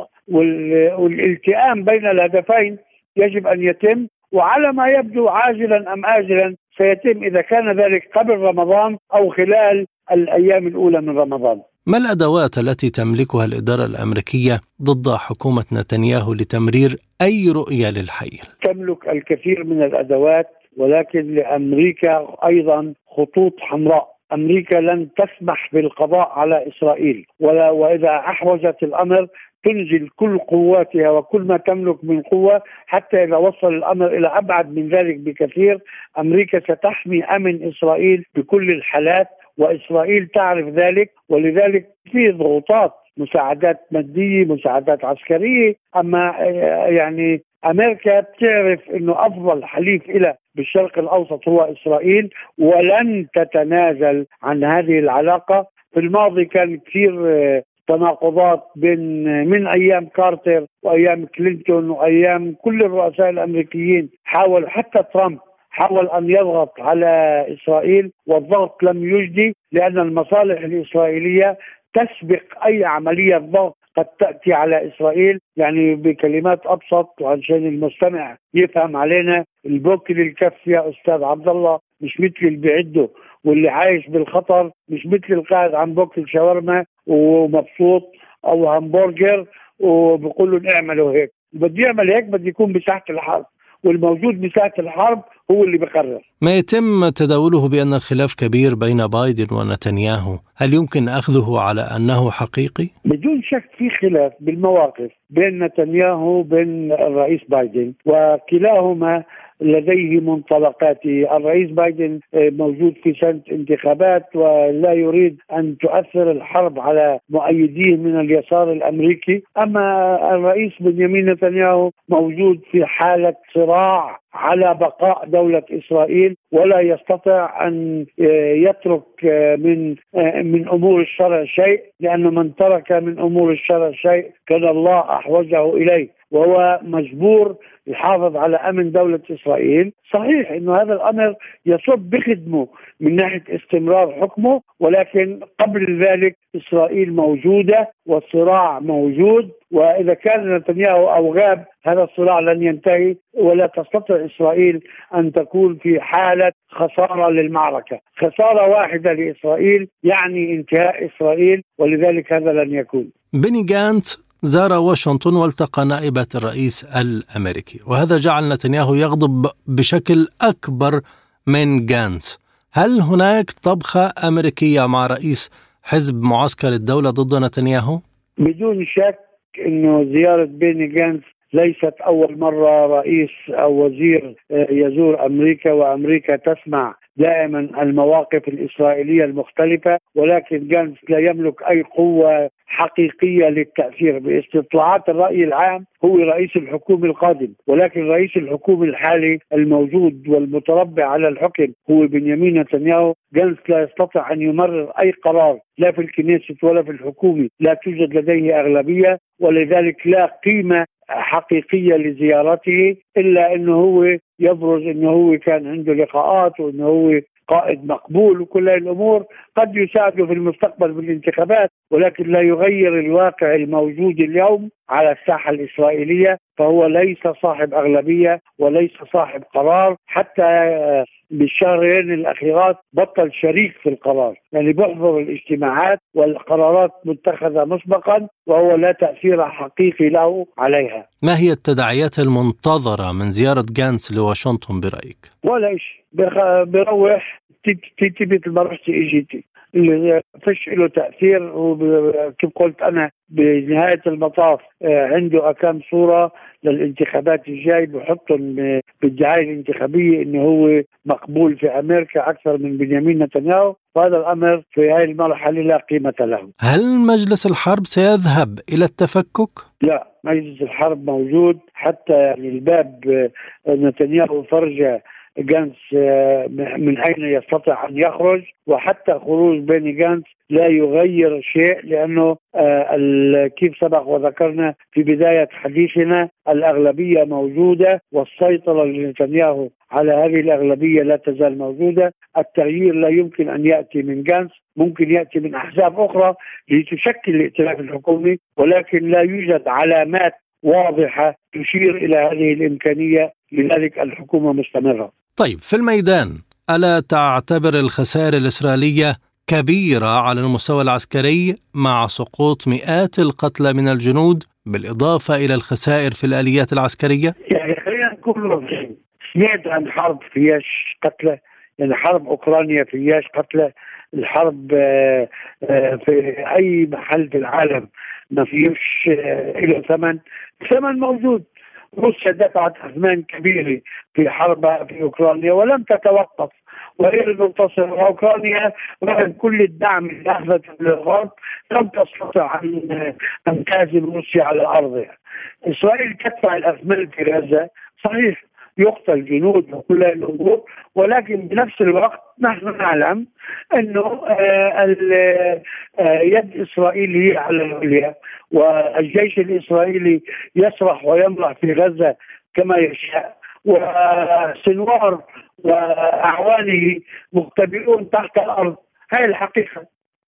والالتئام بين الهدفين يجب أن يتم، وعلى ما يبدو عاجلا أم آجلا سيتم، إذا كان ذلك قبل رمضان أو خلال الأيام الأولى من رمضان. ما الأدوات التي تملكها الإدارة الأمريكية ضد حكومة نتنياهو لتمرير أي رؤية للحل؟ تملك الكثير من الأدوات، ولكن لأمريكا أيضا خطوط حمراء. أمريكا لن تسمح بالقضاء على إسرائيل، وإذا أحوجت الأمر تنزل كل قواتها وكل ما تملك من قوة، حتى إذا وصل الأمر إلى أبعد من ذلك بكثير. أمريكا ستحمي أمن إسرائيل بكل الحالات، وإسرائيل تعرف ذلك، ولذلك في ضغوطات، مساعدات مادية، مساعدات عسكرية. أما يعني أمريكا بتعرف أنه أفضل حليف إلى بالشرق الأوسط هو إسرائيل، ولن تتنازل عن هذه العلاقة. في الماضي كان كثير تناقضات بين من أيام كارتر وأيام كلينتون وأيام كل الرؤساء الأمريكيين. حاول حتى ترامب حاول أن يضغط على إسرائيل والضغط لم يجدي، لأن المصالح الإسرائيلية تسبق أي عملية ضغط قد تأتي على إسرائيل. يعني بكلمات أبسط وعشان المستمع يفهم علينا، البوك للكف يا أستاذ عبد الله مش مثل اللي بيعده، واللي عايش بالخطر مش مثل القاعد عن بوك الشاورما ومبسوط أو همبرجر وبقول له اعملوا هيك. بدي يعمل هيك بدي يكون بساحة الحرب، والموجود بساحة الحرب هو اللي بقرر. ما يتم تداوله بأن الخلاف كبير بين بايدن ونتنياهو، هل يمكن أخذه على أنه حقيقي؟ بدون شك في خلاف بالمواقف بين نتنياهو وبين الرئيس بايدن، وكلاهما لديه منطلقاته. الرئيس بايدن موجود في سنة انتخابات ولا يريد أن تؤثر الحرب على مؤيديه من اليسار الأمريكي، أما الرئيس بنيامين نتنياهو موجود في حالة صراع على بقاء دولة إسرائيل، ولا يستطيع أن يترك من أمور الشرع شيء، لأن من ترك من أمور الشرع شيء كان الله أحوجه إليه، وهو مجبور يحافظ على أمن دولة إسرائيل. صحيح أنه هذا الأمر يصب بخدمه من ناحية استمرار حكمه، ولكن قبل ذلك إسرائيل موجودة والصراع موجود، وإذا كان نتنياهو أو غاب هذا الصراع لن ينتهي، ولا تستطيع إسرائيل أن تكون في حالة خسارة للمعركة. خسارة واحدة لإسرائيل يعني انتهاء إسرائيل، ولذلك هذا لن يكون. بني غانتس زار واشنطن والتقى نائبة الرئيس الأمريكي، وهذا جعل نتنياهو يغضب بشكل أكبر من غانتس. هل هناك طبخة أمريكية مع رئيس حزب معسكر الدولة ضد نتنياهو؟ بدون شك أنه زيارة بيني غانتس ليست أول مرة رئيس أو وزير يزور أمريكا، وأمريكا تسمع دائما المواقف الإسرائيلية المختلفة، ولكن غانتس لا يملك أي قوة حقيقية للتأثير. باستطلاعات الرأي العام هو رئيس الحكومة القادم، ولكن رئيس الحكومة الحالي الموجود والمتربع على الحكم هو بنيامين نتنياهو. غانتس لا يستطيع أن يمرر أي قرار لا في الكنيسة ولا في الحكومة، لا توجد لديه أغلبية، ولذلك لا قيمة حقيقية لزيارته، إلا أنه هو يبرز أنه هو كان عنده لقاءات وأنه هو قائد مقبول، وكل الأمور قد يساعده في المستقبل بالانتخابات، ولكن لا يغير الواقع الموجود اليوم على الساحة الإسرائيلية. فهو ليس صاحب أغلبية وليس صاحب قرار، حتى بالشهرين الأخيرات بطل شريك في القرار، يعني بيحضر الاجتماعات والقرارات متخذة مسبقا وهو لا تأثير حقيقي له عليها. ما هي التداعيات المنتظرة من زيارة غانتس لواشنطن برأيك؟ ولا شيء، بروح تيجي ما رحتي اجيتي، اللي فيش له تأثير. وكيف قلت أنا بنهاية المطاف عنده أكام صورة للانتخابات الجاي بحطهم بالدعاية الانتخابية إنه هو مقبول في أمريكا أكثر من بنيامين نتنياهو، وهذا الأمر في هذه المرحلة لا قيمة له. هل مجلس الحرب سيذهب إلى التفكك؟ لا، مجلس الحرب موجود، حتى يعني الباب نتنياهو فرجة غانتس من أين يستطيع أن يخرج، وحتى خروج بيني غانتس لا يغير شيء، لأنه كيف سبق وذكرنا في بداية حديثنا الأغلبية موجودة، والسيطرة لنتنياهو على هذه الأغلبية لا تزال موجودة. التغيير لا يمكن أن يأتي من غانتس، ممكن يأتي من أحزاب أخرى لتشكل الائتلاف الحكومي، ولكن لا يوجد علامات واضحة تشير إلى هذه الإمكانية، لذلك الحكومة مستمرة. طيب، في الميدان ألا تعتبر الخسائر الإسرائيلية كبيرة على المستوى العسكري مع سقوط مئات القتلى من الجنود بالإضافة إلى الخسائر في الآليات العسكرية؟ يعني خلينا نقول واضحين، سمعت عن حرب فيهاش قتلى، يعني حرب أوكرانيا فيهاش قتلى، الحرب في أي محل في العالم ما فيهوش إلى ثمن موجود. روسيا دفعت أثمان كبيرة في حربها في أوكرانيا ولم تتوقف وهي المنتصرة، وأوكرانيا رغم كل الدعم اللي أخذته من الغرب لم تستطع أن تهزم روسيا على أرضها. إسرائيل تدفع الأثمان في غزة، صحيح يقتل جنود وكل الأمور، ولكن بنفس الوقت نحن نعلم أنه يد إسرائيل هي على العليا، والجيش الإسرائيلي يسرح ويمرح في غزة كما يشاء، وسنوار وأعوانه مختبئون تحت الأرض. هاي الحقيقة.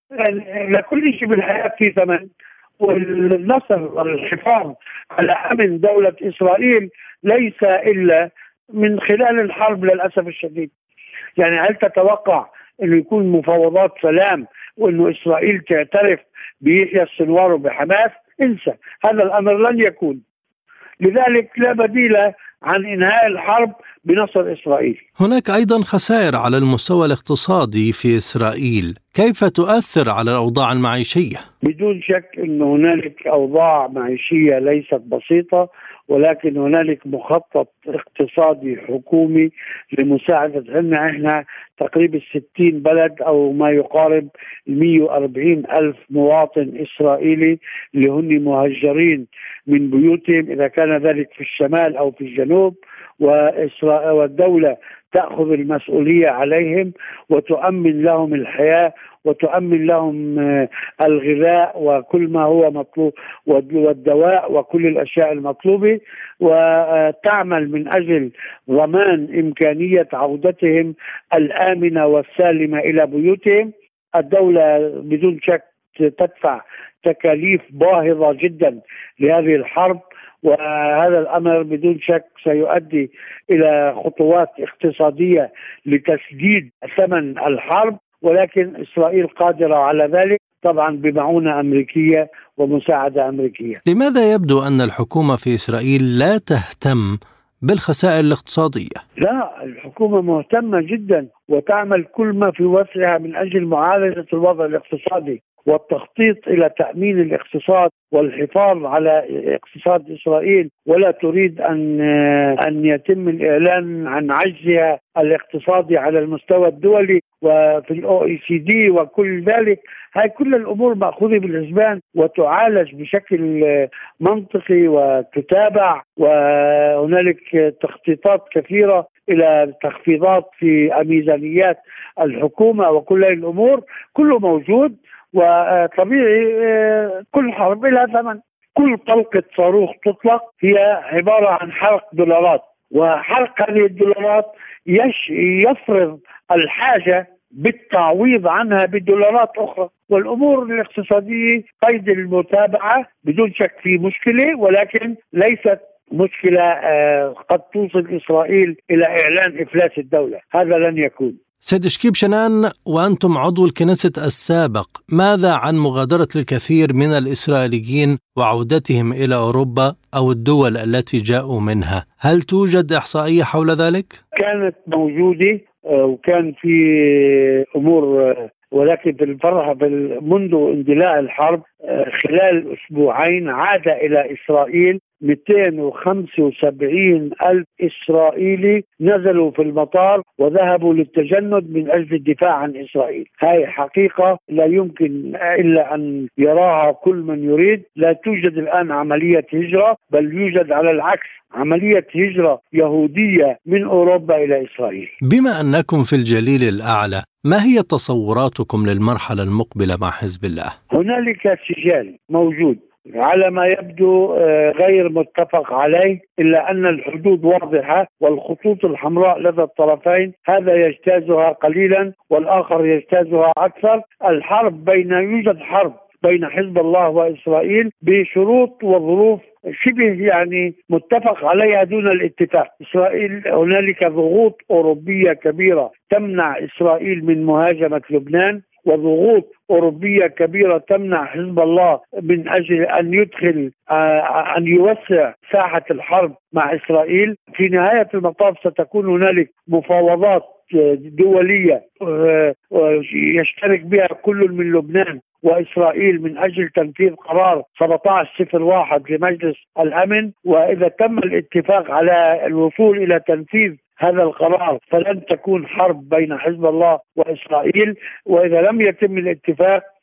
لكل شيء بالحياة في ثمن، والنصر والحفاظ على أمن دولة إسرائيل ليس إلا من خلال الحرب للأسف الشديد. يعني هل تتوقع أنه يكون مفاوضات سلام وأنه إسرائيل تعترف بيحيى السنوار وبحماس؟ انسى، هذا الأمر لن يكون. لذلك لا بديل عن إنهاء الحرب بنصر إسرائيل. هناك أيضا خسائر على المستوى الاقتصادي في إسرائيل، كيف تؤثر على الأوضاع المعيشية؟ بدون شك أن هنالك أوضاع معيشية ليست بسيطة، ولكن هنالك مخطط اقتصادي حكومي لمساعدة. احنا تقريبا 60 بلد أو ما يقارب 140 ألف مواطن إسرائيلي اللي هم مهجرين من بيوتهم، إذا كان ذلك في الشمال أو في الجنوب، والدولة تأخذ المسؤولية عليهم وتؤمن لهم الحياة وتؤمن لهم الغذاء وكل ما هو مطلوب والدواء وكل الأشياء المطلوبة، وتعمل من أجل ضمان إمكانية عودتهم الآمنة والسالمة إلى بيوتهم. الدولة بدون شك تدفع تكاليف باهظة جدا لهذه الحرب، وهذا الأمر بدون شك سيؤدي إلى خطوات اقتصادية لتسديد ثمن الحرب، ولكن إسرائيل قادرة على ذلك طبعا بمعونة أمريكية ومساعدة أمريكية. لماذا يبدو أن الحكومة في إسرائيل لا تهتم بالخسائر الاقتصادية؟ لا، الحكومة مهتمة جدا وتعمل كل ما في وسعها من أجل معالجة الوضع الاقتصادي والتخطيط إلى تأمين الاقتصاد والحفاظ على اقتصاد إسرائيل، ولا تريد أن يتم الإعلان عن عجزها الاقتصادي على المستوى الدولي وفي الOECD وكل ذلك. هاي كل الأمور مأخوذة بالحسبان وتعالج بشكل منطقي وتتابع، وهنالك تخطيطات كثيرة إلى تخفيضات في ميزانيات الحكومة وكل هذه الأمور كله موجود. وطبيعي كل حرب لها ثمن، كل طلقة صاروخ تطلق هي عبارة عن حرق دولارات، وحرق هذه الدولارات يفرض الحاجة بالتعويض عنها بدولارات أخرى. والأمور الاقتصادية قيد المتابعة، بدون شك في مشكلة، ولكن ليست مشكلة قد توصل إسرائيل إلى إعلان إفلاس الدولة، هذا لن يكون. سيد شكيب شنان، وأنتم عضو الكنيست السابق، ماذا عن مغادرة الكثير من الإسرائيليين وعودتهم إلى أوروبا أو الدول التي جاءوا منها؟ هل توجد إحصائية حول ذلك؟ كانت موجودة وكان في أمور، ولكن في الفرحة منذ اندلاع الحرب خلال أسبوعين عاد إلى إسرائيل 275 ألف إسرائيلي نزلوا في المطار وذهبوا للتجند من أجل الدفاع عن إسرائيل. هاي حقيقة لا يمكن إلا أن يراها كل من يريد. لا توجد الآن عملية هجرة، بل يوجد على العكس عملية هجرة يهودية من أوروبا إلى إسرائيل. بما أنكم في الجليل الأعلى، ما هي تصوراتكم للمرحلة المقبلة مع حزب الله؟ هنالك سجال موجود على ما يبدو غير متفق عليه، إلا أن الحدود واضحة والخطوط الحمراء لدى الطرفين، هذا يجتازها قليلا والآخر يجتازها أكثر. يوجد حرب بين حزب الله وإسرائيل بشروط وظروف شبه متفق عليها دون الاتفاق. إسرائيل هنالك ضغوط أوروبية كبيرة تمنع إسرائيل من مهاجمة لبنان، وضغوط أوروبية كبيرة تمنع حزب الله من أجل أن يوسع ساحة الحرب مع إسرائيل. في نهاية المطاف ستكون هنالك مفاوضات دولية يشترك بها كل من لبنان وإسرائيل من أجل تنفيذ قرار 1701 لمجلس الأمن، وإذا تم الاتفاق على الوصول إلى تنفيذ هذا القرار فلن تكون حرب بين حزب الله وإسرائيل. وإذا لم يتم الاتفاق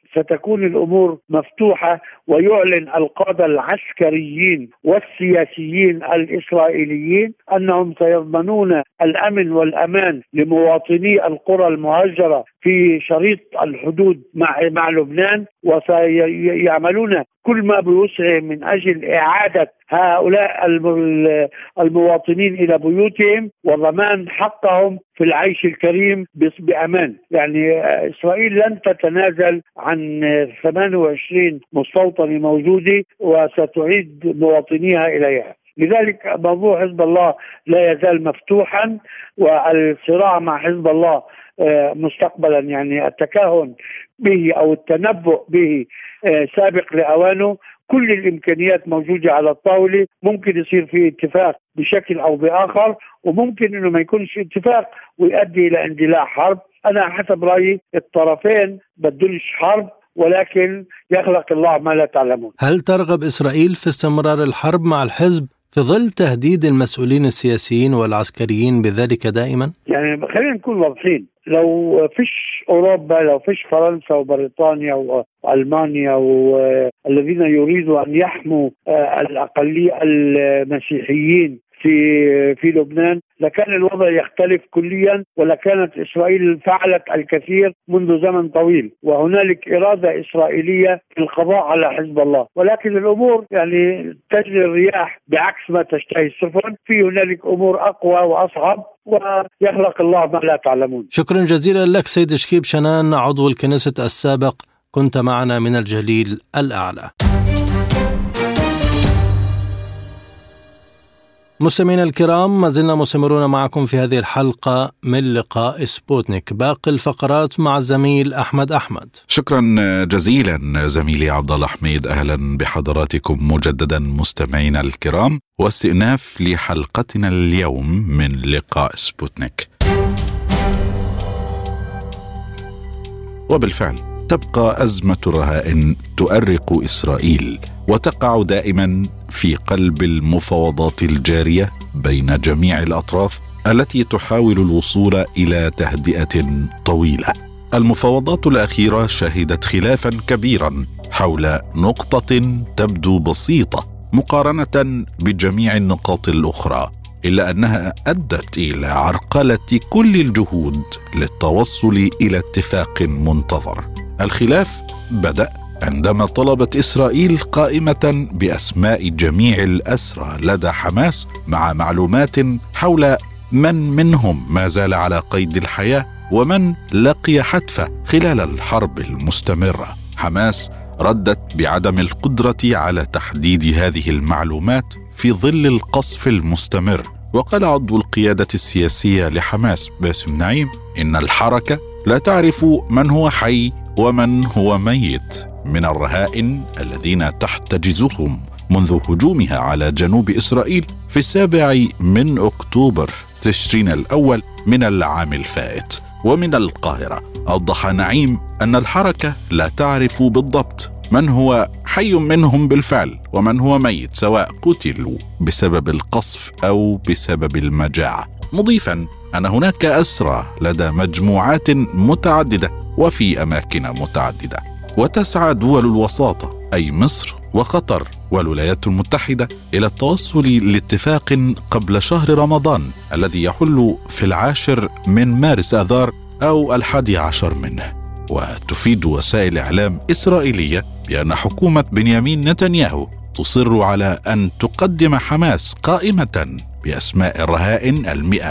ستكون الأمور مفتوحة، ويعلن القادة العسكريين والسياسيين الإسرائيليين أنهم سيضمنون الأمن والأمان لمواطني القرى المهجرة في شريط الحدود مع لبنان، وسيعملون كل ما بوسعهم من أجل إعادة هؤلاء المواطنين إلى بيوتهم وضمان حقهم في العيش الكريم بأمان. يعني إسرائيل لن تتنازل عن 28 مستوطنة موجودة وستعيد مواطنيها إليها. لذلك موضوع حزب الله لا يزال مفتوحا، والصراع مع حزب الله مستقبلا، يعني التكهن به أو التنبؤ به سابق لأوانه. كل الإمكانيات موجودة على الطاولة، ممكن يصير في اتفاق بشكل أو بآخر، وممكن أنه ما يكونش اتفاق ويؤدي إلى اندلاع حرب. أنا حسب رأيي الطرفين بدلش حرب، ولكن يخلق الله ما لا تعلمون. هل ترغب إسرائيل في استمرار الحرب مع الحزب في ظل تهديد المسؤولين السياسيين والعسكريين بذلك دائما؟ يعني خلينا نكون واضحين، لو فيش أوروبا، لو فيش فرنسا وبريطانيا وألمانيا والذين يريدوا أن يحموا الأقلية المسيحيين في لبنان، لكان الوضع يختلف كليا، ولكانت إسرائيل فعلت الكثير منذ زمن طويل، وهنالك إرادة إسرائيلية في القضاء على حزب الله. ولكن الأمور يعني تجري الرياح بعكس ما تشتهي السفن، في هنالك أمور أقوى وأصعب، ويخلق الله ما لا تعلمون. شكرا جزيلا لك سيد شكيب شنان، عضو الكنيسة السابق، كنت معنا من الجليل الأعلى. مستمعينا الكرام، ما زلنا مستمرون معكم في هذه الحلقة من لقاء سبوتنيك. باقي الفقرات مع الزميل أحمد. شكرا جزيلا زميلي عبد الله حميد. أهلا بحضراتكم مجددا مستمعينا الكرام، واستئناف لحلقتنا اليوم من لقاء سبوتنيك. وبالفعل تبقى أزمة الرهائن تؤرق إسرائيل، وتقع دائما في قلب المفاوضات الجارية بين جميع الأطراف التي تحاول الوصول إلى تهدئة طويلة. المفاوضات الأخيرة شهدت خلافا كبيرا حول نقطة تبدو بسيطة مقارنة بجميع النقاط الأخرى، إلا أنها أدت إلى عرقلة كل الجهود للتوصل إلى اتفاق منتظر. الخلاف بدأ عندما طلبت إسرائيل قائمة بأسماء جميع الأسرى لدى حماس، مع معلومات حول من منهم ما زال على قيد الحياة ومن لقي حتفه خلال الحرب المستمرة. حماس ردت بعدم القدرة على تحديد هذه المعلومات في ظل القصف المستمر. وقال عضو القيادة السياسية لحماس باسم نعيم إن الحركة لا تعرف من هو حي ومن هو ميت من الرهائن الذين تحتجزهم منذ هجومها على جنوب إسرائيل في 7 أكتوبر تشرين الأول من العام الفائت. ومن القاهرة أوضح نعيم أن الحركة لا تعرف بالضبط من هو حي منهم بالفعل ومن هو ميت، سواء قتلوا بسبب القصف أو بسبب المجاعة، مضيفا أن هناك أسرى لدى مجموعات متعددة وفي أماكن متعددة. وتسعى دول الوساطة أي مصر وقطر والولايات المتحدة إلى التوصل لاتفاق قبل شهر رمضان الذي يحل في 10 مارس آذار أو 11 منه. وتفيد وسائل إعلام إسرائيلية بأن حكومة بنيامين نتنياهو تصر على أن تقدم حماس قائمة بأسماء الرهائن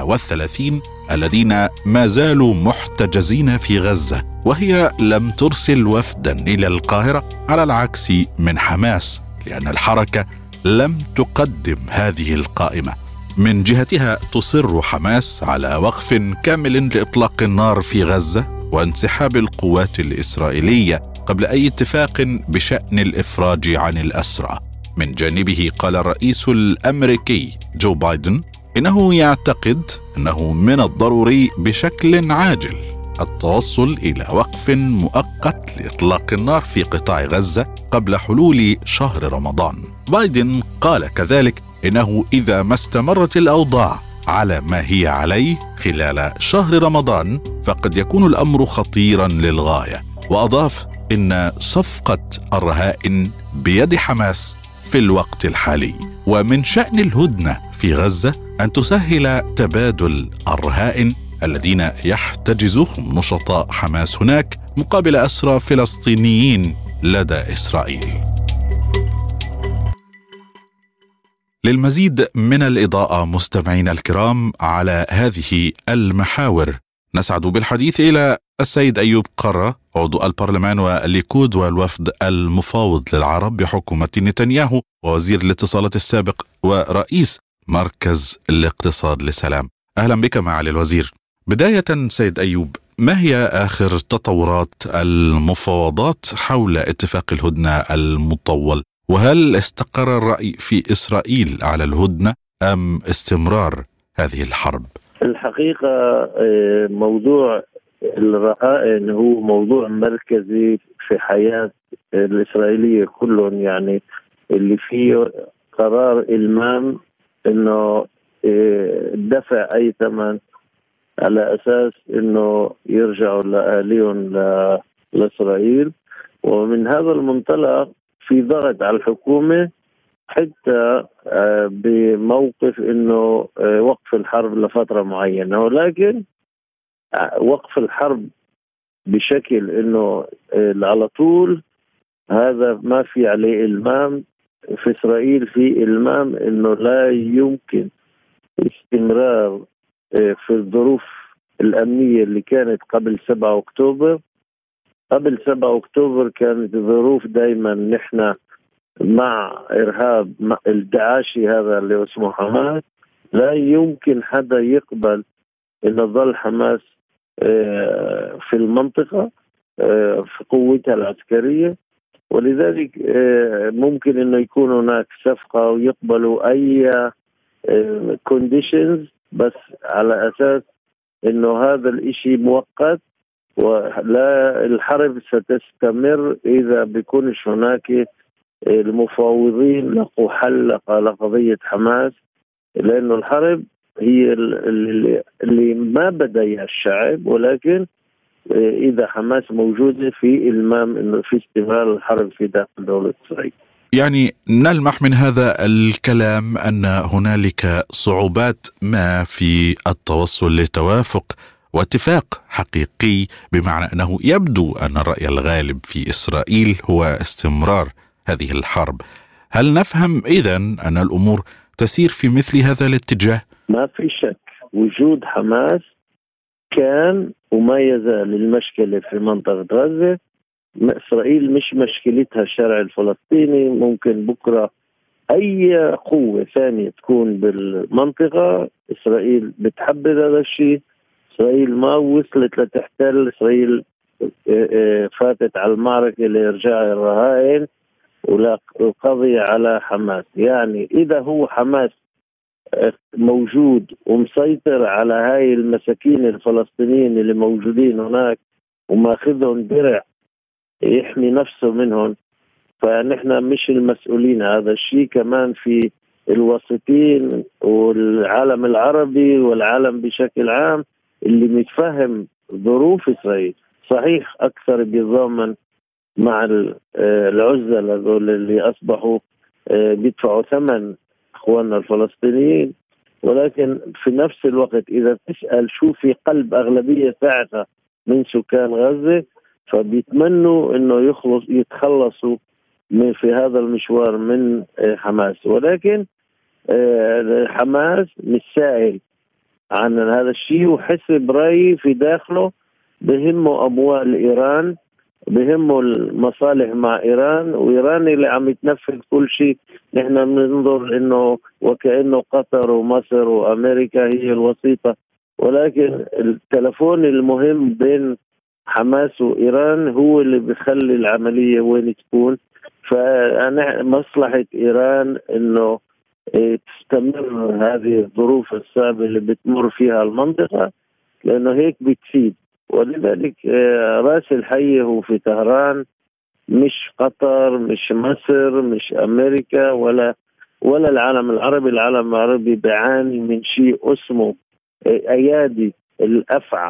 130 الذين ما زالوا محتجزين في غزة، وهي لم ترسل وفدا إلى القاهرة على العكس من حماس، لأن الحركة لم تقدم هذه القائمة. من جهتها تصر حماس على وقف كامل لإطلاق النار في غزة وانسحاب القوات الإسرائيلية قبل أي اتفاق بشأن الإفراج عن الأسرى. من جانبه قال الرئيس الأمريكي جو بايدن إنه يعتقد أنه من الضروري بشكل عاجل التوصل إلى وقف مؤقت لإطلاق النار في قطاع غزة قبل حلول شهر رمضان. بايدن قال كذلك إنه إذا ما استمرت الأوضاع على ما هي عليه خلال شهر رمضان فقد يكون الأمر خطيرا للغاية. وأضاف إن صفقة الرهائن بيد حماس في الوقت الحالي، ومن شأن الهدنة في غزة أن تسهل تبادل الرهائن الذين يحتجزهم نشطاء حماس هناك مقابل أسرى فلسطينيين لدى إسرائيل. للمزيد من الإضاءة مستمعينا الكرام على هذه المحاور نسعد بالحديث إلى السيد أيوب قرة، عضو البرلمان والليكود والوفد المفاوض للعرب بحكومة نتنياهو ووزير الاتصالات السابق ورئيس مركز الاقتصاد للسلام. أهلا بك معالي الوزير. بداية سيد أيوب، ما هي آخر تطورات المفاوضات حول اتفاق الهدنة المطول؟ وهل استقر الرأي في إسرائيل على الهدنة أم استمرار هذه الحرب؟ الحقيقة موضوع الرهائن هو موضوع مركزي في حياة الإسرائيلية كلهم، يعني اللي فيه قرار إلمام إنه دفع أي ثمن على أساس إنه يرجعوا لأهليهم لإسرائيل. ومن هذا المنطلق في ضغط على الحكومة حتى بموقف إنه وقف الحرب لفترة معينة، ولكن وقف الحرب بشكل إنه على طول هذا ما في عليه إلمام. في إسرائيل في إلمام إنه لا يمكن استمرار في الظروف الأمنية اللي كانت قبل 7 أكتوبر. قبل 7 أكتوبر كانت الظروف دايما نحن مع إرهاب الداعشي هذا اللي اسمه حماس، لا يمكن حدا يقبل إن ظل حماس في المنطقة في قوتها العسكرية، ولذلك ممكن إنه يكون هناك صفقة ويقبلوا أي conditions، بس على أساس إنه هذا الإشي مؤقت ولا الحرب ستستمر إذا بيكونش هناك المفاوضين لقوا حل لقضية حماس، لأنه الحرب هي اللي ما بدأ الشعب، ولكن إذا حماس موجودة في إلمام إنه في استمرار الحرب في داخل دولة إسرائيل. يعني نلمح من هذا الكلام أن هنالك صعوبات ما في التوصل لتوافق واتفاق حقيقي، بمعنى أنه يبدو أن الرأي الغالب في إسرائيل هو استمرار هذه الحرب. هل نفهم إذن أن الأمور تسير في مثل هذا الاتجاه؟ ما في شك وجود حماس كان وما يزال المشكلة في منطقة غزة. إسرائيل مش مشكلتها الشارع الفلسطيني، ممكن بكرة أي قوة ثانية تكون بالمنطقة إسرائيل بتحبذ هذا الشيء. إسرائيل ما وصلت لتحتل، إسرائيل فاتت على المعركة لإرجاع الرهائن والقضية على حماس. يعني إذا هو حماس موجود ومسيطر على هاي المساكين الفلسطينيين اللي موجودين هناك وماخذهم درع يحمي نفسه منهم، فنحن مش المسؤولين. هذا الشيء كمان في الوسطين والعالم العربي والعالم بشكل عام اللي متفهم ظروف إسرائيل. صحيح أكثر بيتضامن مع العزلة هذول اللي أصبحوا بيدفعوا ثمن أخواننا الفلسطينيين، ولكن في نفس الوقت إذا تسأل شو في قلب أغلبية ساعتها من سكان غزة، فبيتمنوا إنه يتخلصوا من في هذا المشوار من حماس. ولكن حماس مش سائل عن هذا الشيء، وحسب رأيي في داخله بهمه أموال إيران، بهمه المصالح مع إيران، وإيران اللي عم يتنفذ كل شيء. نحن بننظر إنه وكأنه قطر ومصر وأمريكا هي الوسيطة، ولكن التلفون المهم بين حماس وإيران هو اللي بيخلي العملية وين تكون. فأنا مصلحة إيران إنه تستمر هذه الظروف الصعبة اللي بتمر فيها المنطقة، لأنه هيك بتفيد. ولذلك رأس الحي هو في طهران، مش قطر، مش مصر، مش أمريكا، ولا العالم العربي. العالم العربي بيعاني من شيء اسمه أيادي الأفعى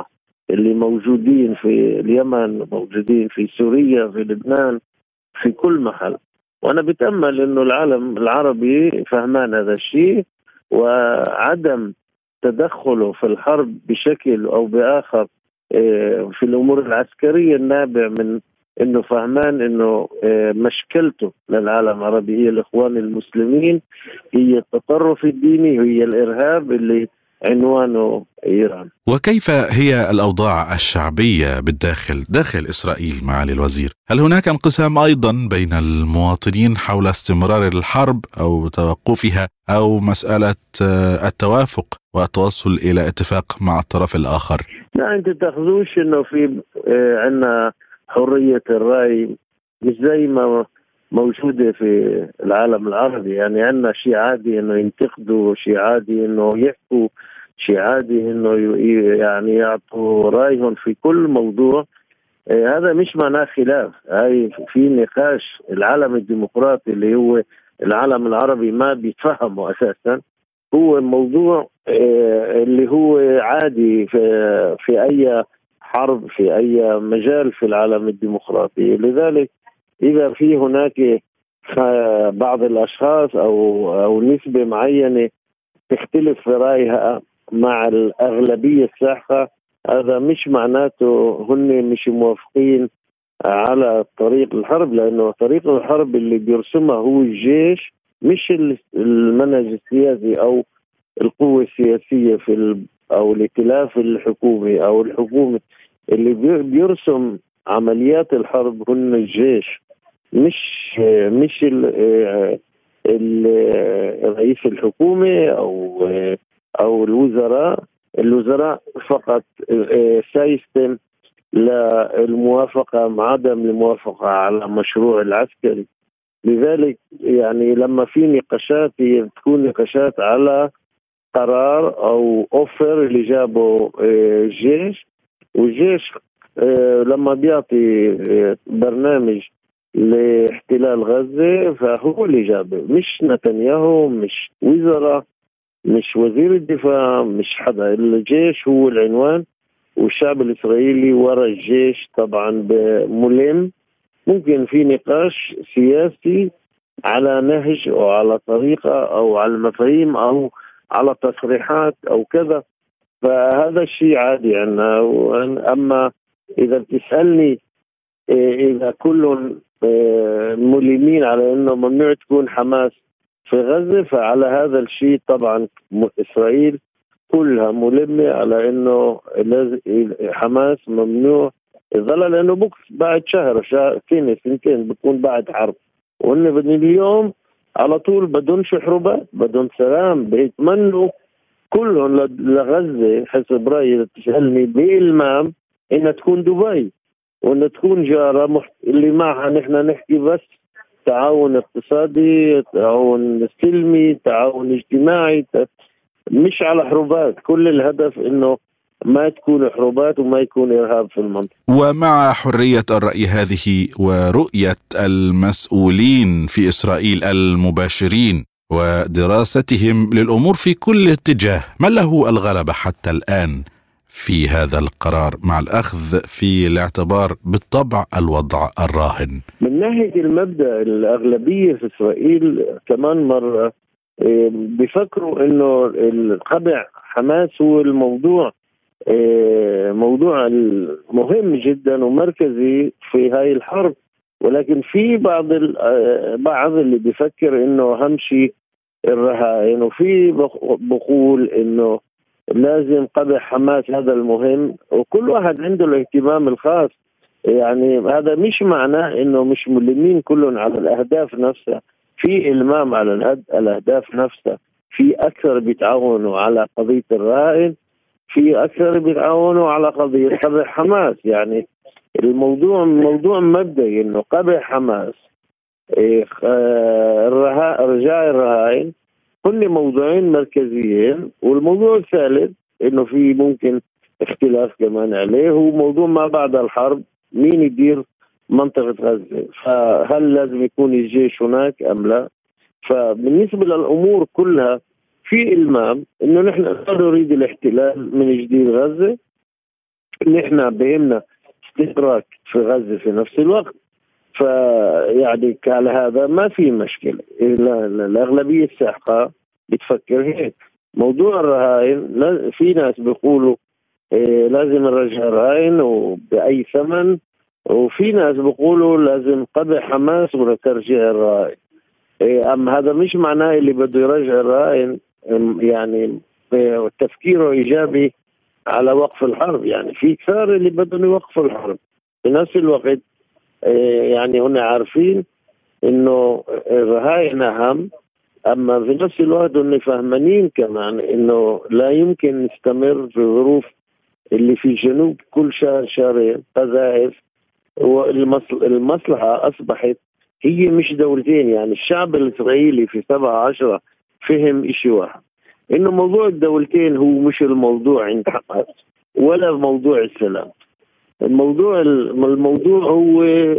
اللي موجودين في اليمن، موجودين في سوريا، في لبنان، في كل محل. وأنا بتأمل إنه العالم العربي فهمان هذا الشيء، وعدم تدخله في الحرب بشكل أو بآخر في الأمور العسكرية النابع من إنه فهمان إنه مشكلته للعالم العربي هي الإخوان المسلمين، هي التطرف الديني، هي الإرهاب اللي عنوانه إيران. وكيف هي الأوضاع الشعبية داخل إسرائيل معالي الوزير؟ هل هناك انقسام أيضا بين المواطنين حول استمرار الحرب أو توقفها، أو مسألة التوافق والتوصل إلى اتفاق مع الطرف الآخر؟ لا، أنت تأخذوش إنه في عنا حرية الرأي مش زي ما موجودة في العالم العربي. يعني عندنا شيء عادي إنه ينتقدوا، شيء عادي إنه يحكوا، شيء عادي إنه يعني يعطوا رأيهم في كل موضوع. هذا مش معناه خلاف، هاي في نقاش. العالم الديمقراطي اللي هو العالم العربي ما بيتفهمه أساسا، هو موضوع اللي هو عادي في أي حرب، في أي مجال في العالم الديمقراطي. لذلك إذا في هناك بعض الأشخاص أو نسبة معينة تختلف في رأيها مع الأغلبية الساحقة، هذا مش معناته هن مش موافقين على طريق الحرب، لأنه طريق الحرب اللي بيرسمها هو الجيش، مش المنهج السياسي أو القوة السياسية أو الائتلاف الحكومي أو الحكومة. اللي بيرسم عمليات الحرب هن الجيش، مش رئيس الحكومة أو الوزراء فقط سيستم للموافقة مع عدم الموافقة على مشروع العسكري. لذلك يعني لما في نقاشات هي تكون نقاشات على قرار أو أوفر اللي جابه الجيش، والجيش لما بيعطي برنامج لاحتلال غزة فهو اللي جابه، مش نتنياهو، مش وزراء، مش وزير الدفاع، مش حدا. الجيش هو العنوان، والشعب الإسرائيلي وراء الجيش طبعا ملم. ممكن في نقاش سياسي على نهج أو على طريقة أو على المفاهيم أو على تصريحات أو كذا، فهذا الشيء عادي عندنا. أما إذا بتسألني إذا كلهم ملمين على أنه ممنوع تكون حماس في غزة، فعلى هذا الشيء طبعا إسرائيل كلها ملمة على أنه حماس ممنوع يظل، لأنه بعد شهر سنتين بتكون بعد حرب، وإنه اليوم على طول بدون حروبات، بدون سلام. بيتمنوا كلهم لغزة حسب رأيي تسألني بإلمام إنها تكون دبي، وإنها تكون جارة اللي معها نحن نحكي بس تعاون اقتصادي، تعاون سلمي، تعاون اجتماعي، مش على حروبات. كل الهدف إنه ما تكون حروبات وما يكون إرهاب في المنطقة. ومع حرية الرأي هذه ورؤية المسؤولين في إسرائيل المباشرين ودراستهم للأمور في كل اتجاه، ما له الغلبة حتى الآن في هذا القرار مع الأخذ في الاعتبار بالطبع الوضع الراهن؟ من ناحية المبدأ الأغلبية في إسرائيل كمان مرة بيفكروا إنه القبع حماس هو موضوع مهم جدا ومركزي في هاي الحرب، ولكن في بعض اللي بيفكر إنه أهم شيء الرهائن، وفي بقول إنه لازم قبع حماس هذا المهم، وكل واحد عنده الاهتمام الخاص. يعني هذا مش معناه إنه مش ملمين كلهم على الأهداف نفسها، في إلمام على الأهداف نفسها، في أكثر بيتعاونوا على قضية الرهائن، في أكثر بيتعاونوا على قضية قبع حماس. يعني الموضوع موضوع مبدئي إنه قبع حماس، رجاء الرهائن، كل موضوعين مركزيين. والموضوع الثالث إنه في ممكن اختلاف كمان عليه، هو موضوع ما بعد الحرب، مين يدير منطقة غزة، فهل لازم يكون الجيش هناك أم لا؟ فبالنسبة للأمور كلها في إلمام إنه نحن لا نريد الاحتلال من جديد غزة، نحن بهمنا استدراك في غزة في نفس الوقت. فيعني على هذا ما في مشكلة، الأغلبية الساحقة بتفكر هيك. موضوع الرهائن في ناس بيقولوا لازم نرجع الرهائن وبأي ثمن، وفي ناس بيقولوا لازم قضي حماس وترجيع الرهائن. أما هذا مش معناه اللي بده يرجع الرهائن يعني تفكيره إيجابي على وقف الحرب. يعني في كثار اللي بدهم يوقفوا الحرب. في نفس الوقت يعني هن عارفين انه الرهائن اهم، اما في نفس الوقت هن فاهمين كمان انه لا يمكن نستمر في الظروف اللي في جنوب كل شهر شهرين قذائف. والمصلحة اصبحت هي مش دولتين. يعني الشعب الاسرائيلي في 7/10 فهم اشي واحد، انه موضوع الدولتين هو مش الموضوع عند حماس ولا موضوع السلام. الموضوع هو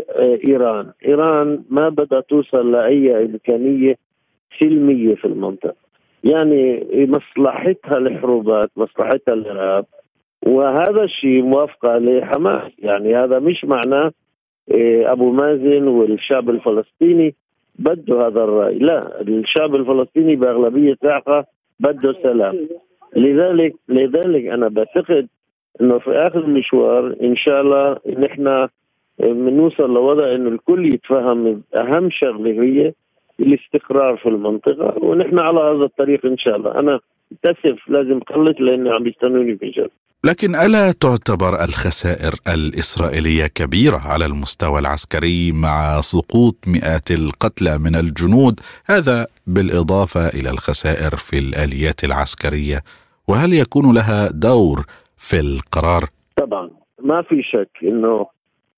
إيران ما بدها توصل لأي إمكانية سلمية في المنطقة. يعني مصلحتها الحروبات، مصلحتها الإرهاب، وهذا الشيء موافقة لحماس. يعني هذا مش معناه أبو مازن والشعب الفلسطيني بده هذا الرأي، لا، الشعب الفلسطيني بأغلبية ساحقة بده سلام. لذلك أنا بعتقد انه في اخر المشوار ان شاء الله نحن بنوصل لوضع انه الكل يتفهم اهم شغله هي الاستقرار في المنطقه، ونحن على هذا الطريق ان شاء الله. انا متاسف لازم اخلص لاني عم يستنوني في جد. لكن ألا تعتبر الخسائر الإسرائيلية كبيرة على المستوى العسكري مع سقوط مئات القتلى من الجنود، هذا بالإضافة إلى الخسائر في الآليات العسكرية؟ وهل يكون لها دور في القرار؟ طبعا ما في شك انه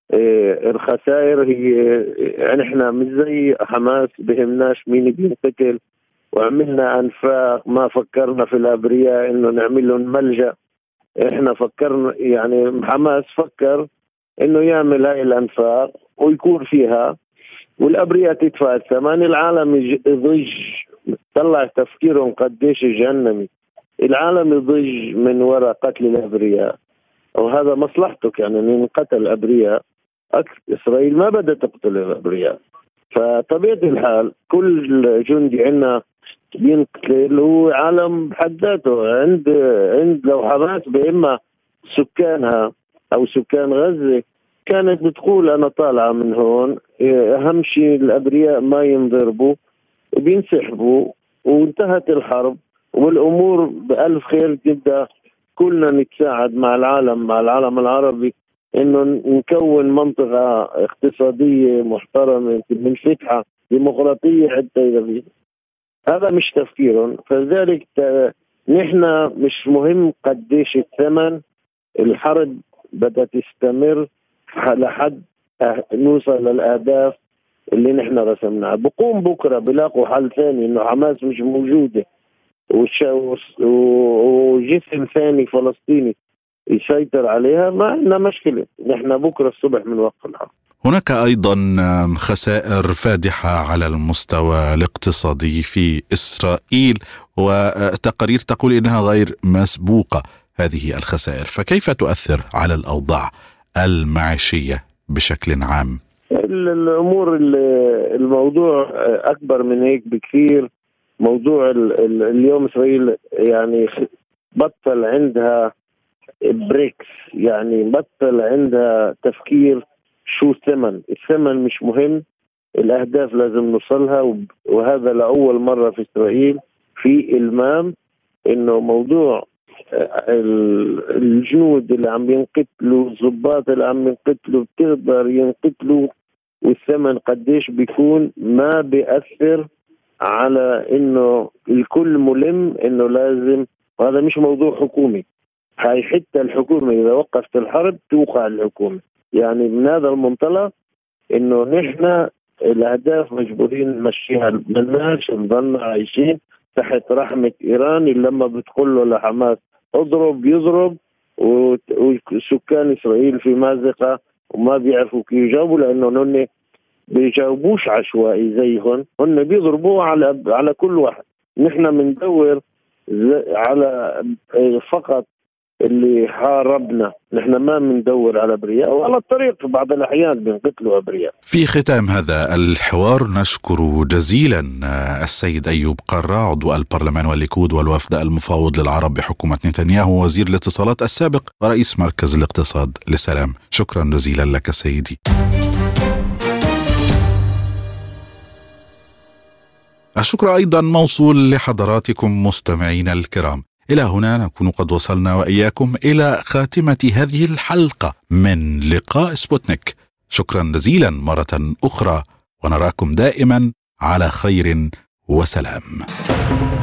الخسائر هي، يعني احنا مش زي حماس بهمناش مين بينقتل، وعملنا انفاق، ما فكرنا في الابرياء انه نعمل لهم ملجأ. احنا فكرنا، يعني حماس فكر انه يعمل هاي الانفاق ويكون فيها والابرياء تدفع الثمن. العالم يضج، طلع تفكيرهم قديش جهنمي. العالم يضج من وراء قتل الابرياء، وهذا مصلحتك. يعني ان قتل ابرياء، اسرائيل ما بدها تقتل الابرياء. فطبيعة الحال كل جندي عندنا بينقتل هو عالم بحد ذاته. عند لو حماس بإما سكانها او سكان غزة كانت بتقول انا طالعة من هون، اهم شيء الابرياء ما ينضربوا وبينسحبوا وانتهت الحرب والامور بألف خير جدا. كلنا نتساعد مع العالم العربي انه نكون منطقة اقتصادية محترمة منفتحة ديمقراطية حتى هذا مش تفكيرهم. فلذلك نحن مش مهم قديش الثمن، الحرب بدها تستمر لحد نوصل للأهداف اللي نحن رسمناها. بقوم بكرة بلاقوا حل ثاني انه حماس مش موجودة وجسم ثاني فلسطيني يسيطر عليها، ما عندنا مشكلة. نحن بكرة الصبح من وقت الحرب. هناك أيضا خسائر فادحة على المستوى الاقتصادي في إسرائيل، وتقارير تقول إنها غير مسبوقة هذه الخسائر، فكيف تؤثر على الأوضاع المعيشية بشكل عام؟ الأمور الموضوع أكبر من هيك بكثير. موضوع اليوم إسرائيل يعني بطل عندها بريكس، يعني بطل عندها تفكير شو الثمن مش مهم، الأهداف لازم نوصلها. وهذا لأول مرة في إسرائيل في إلمام إنه موضوع الجنود اللي عم ينقتلوا، الضباط اللي عم ينقتلوا بتقدر ينقتلوا، والثمن قديش بيكون ما بيأثر على إنه الكل ملم إنه لازم. وهذا مش موضوع حكومي، هاي حتى الحكومة إذا وقفت الحرب توقع الحكومة. يعني من هذا المنطلق إنه نحن الأهداف مجبورين نمشيها، ملناش نضلنا عايشين تحت رحمة إيران اللي لما بتقول له لحماس اضرب يضرب، وسكان إسرائيل في مازقة وما بيعرفوا كيف يجاوبوا، لأنه هن بيجاوبوش عشوائي زيهم، هن بيضربوا على كل واحد. نحن بندور على فقط اللي حاربنا. نحن ما بندور على أبرياء، وعلى الطريق في بعض الأحيان بنقتلوا أبرياء. في ختام هذا الحوار نشكر جزيلا السيد أيوب قرة عضو البرلمان والليكود والوفد المفاوض للعرب بحكومة نتنياهو، وزير الاتصالات السابق ورئيس مركز الاقتصاد للسلام. شكرا جزيلا لك سيدي. الشكر أيضا موصول لحضراتكم مستمعينا الكرام. إلى هنا نكون قد وصلنا وإياكم إلى خاتمة هذه الحلقة من لقاء سبوتنيك. شكرا جزيلا مرة أخرى، ونراكم دائما على خير وسلام.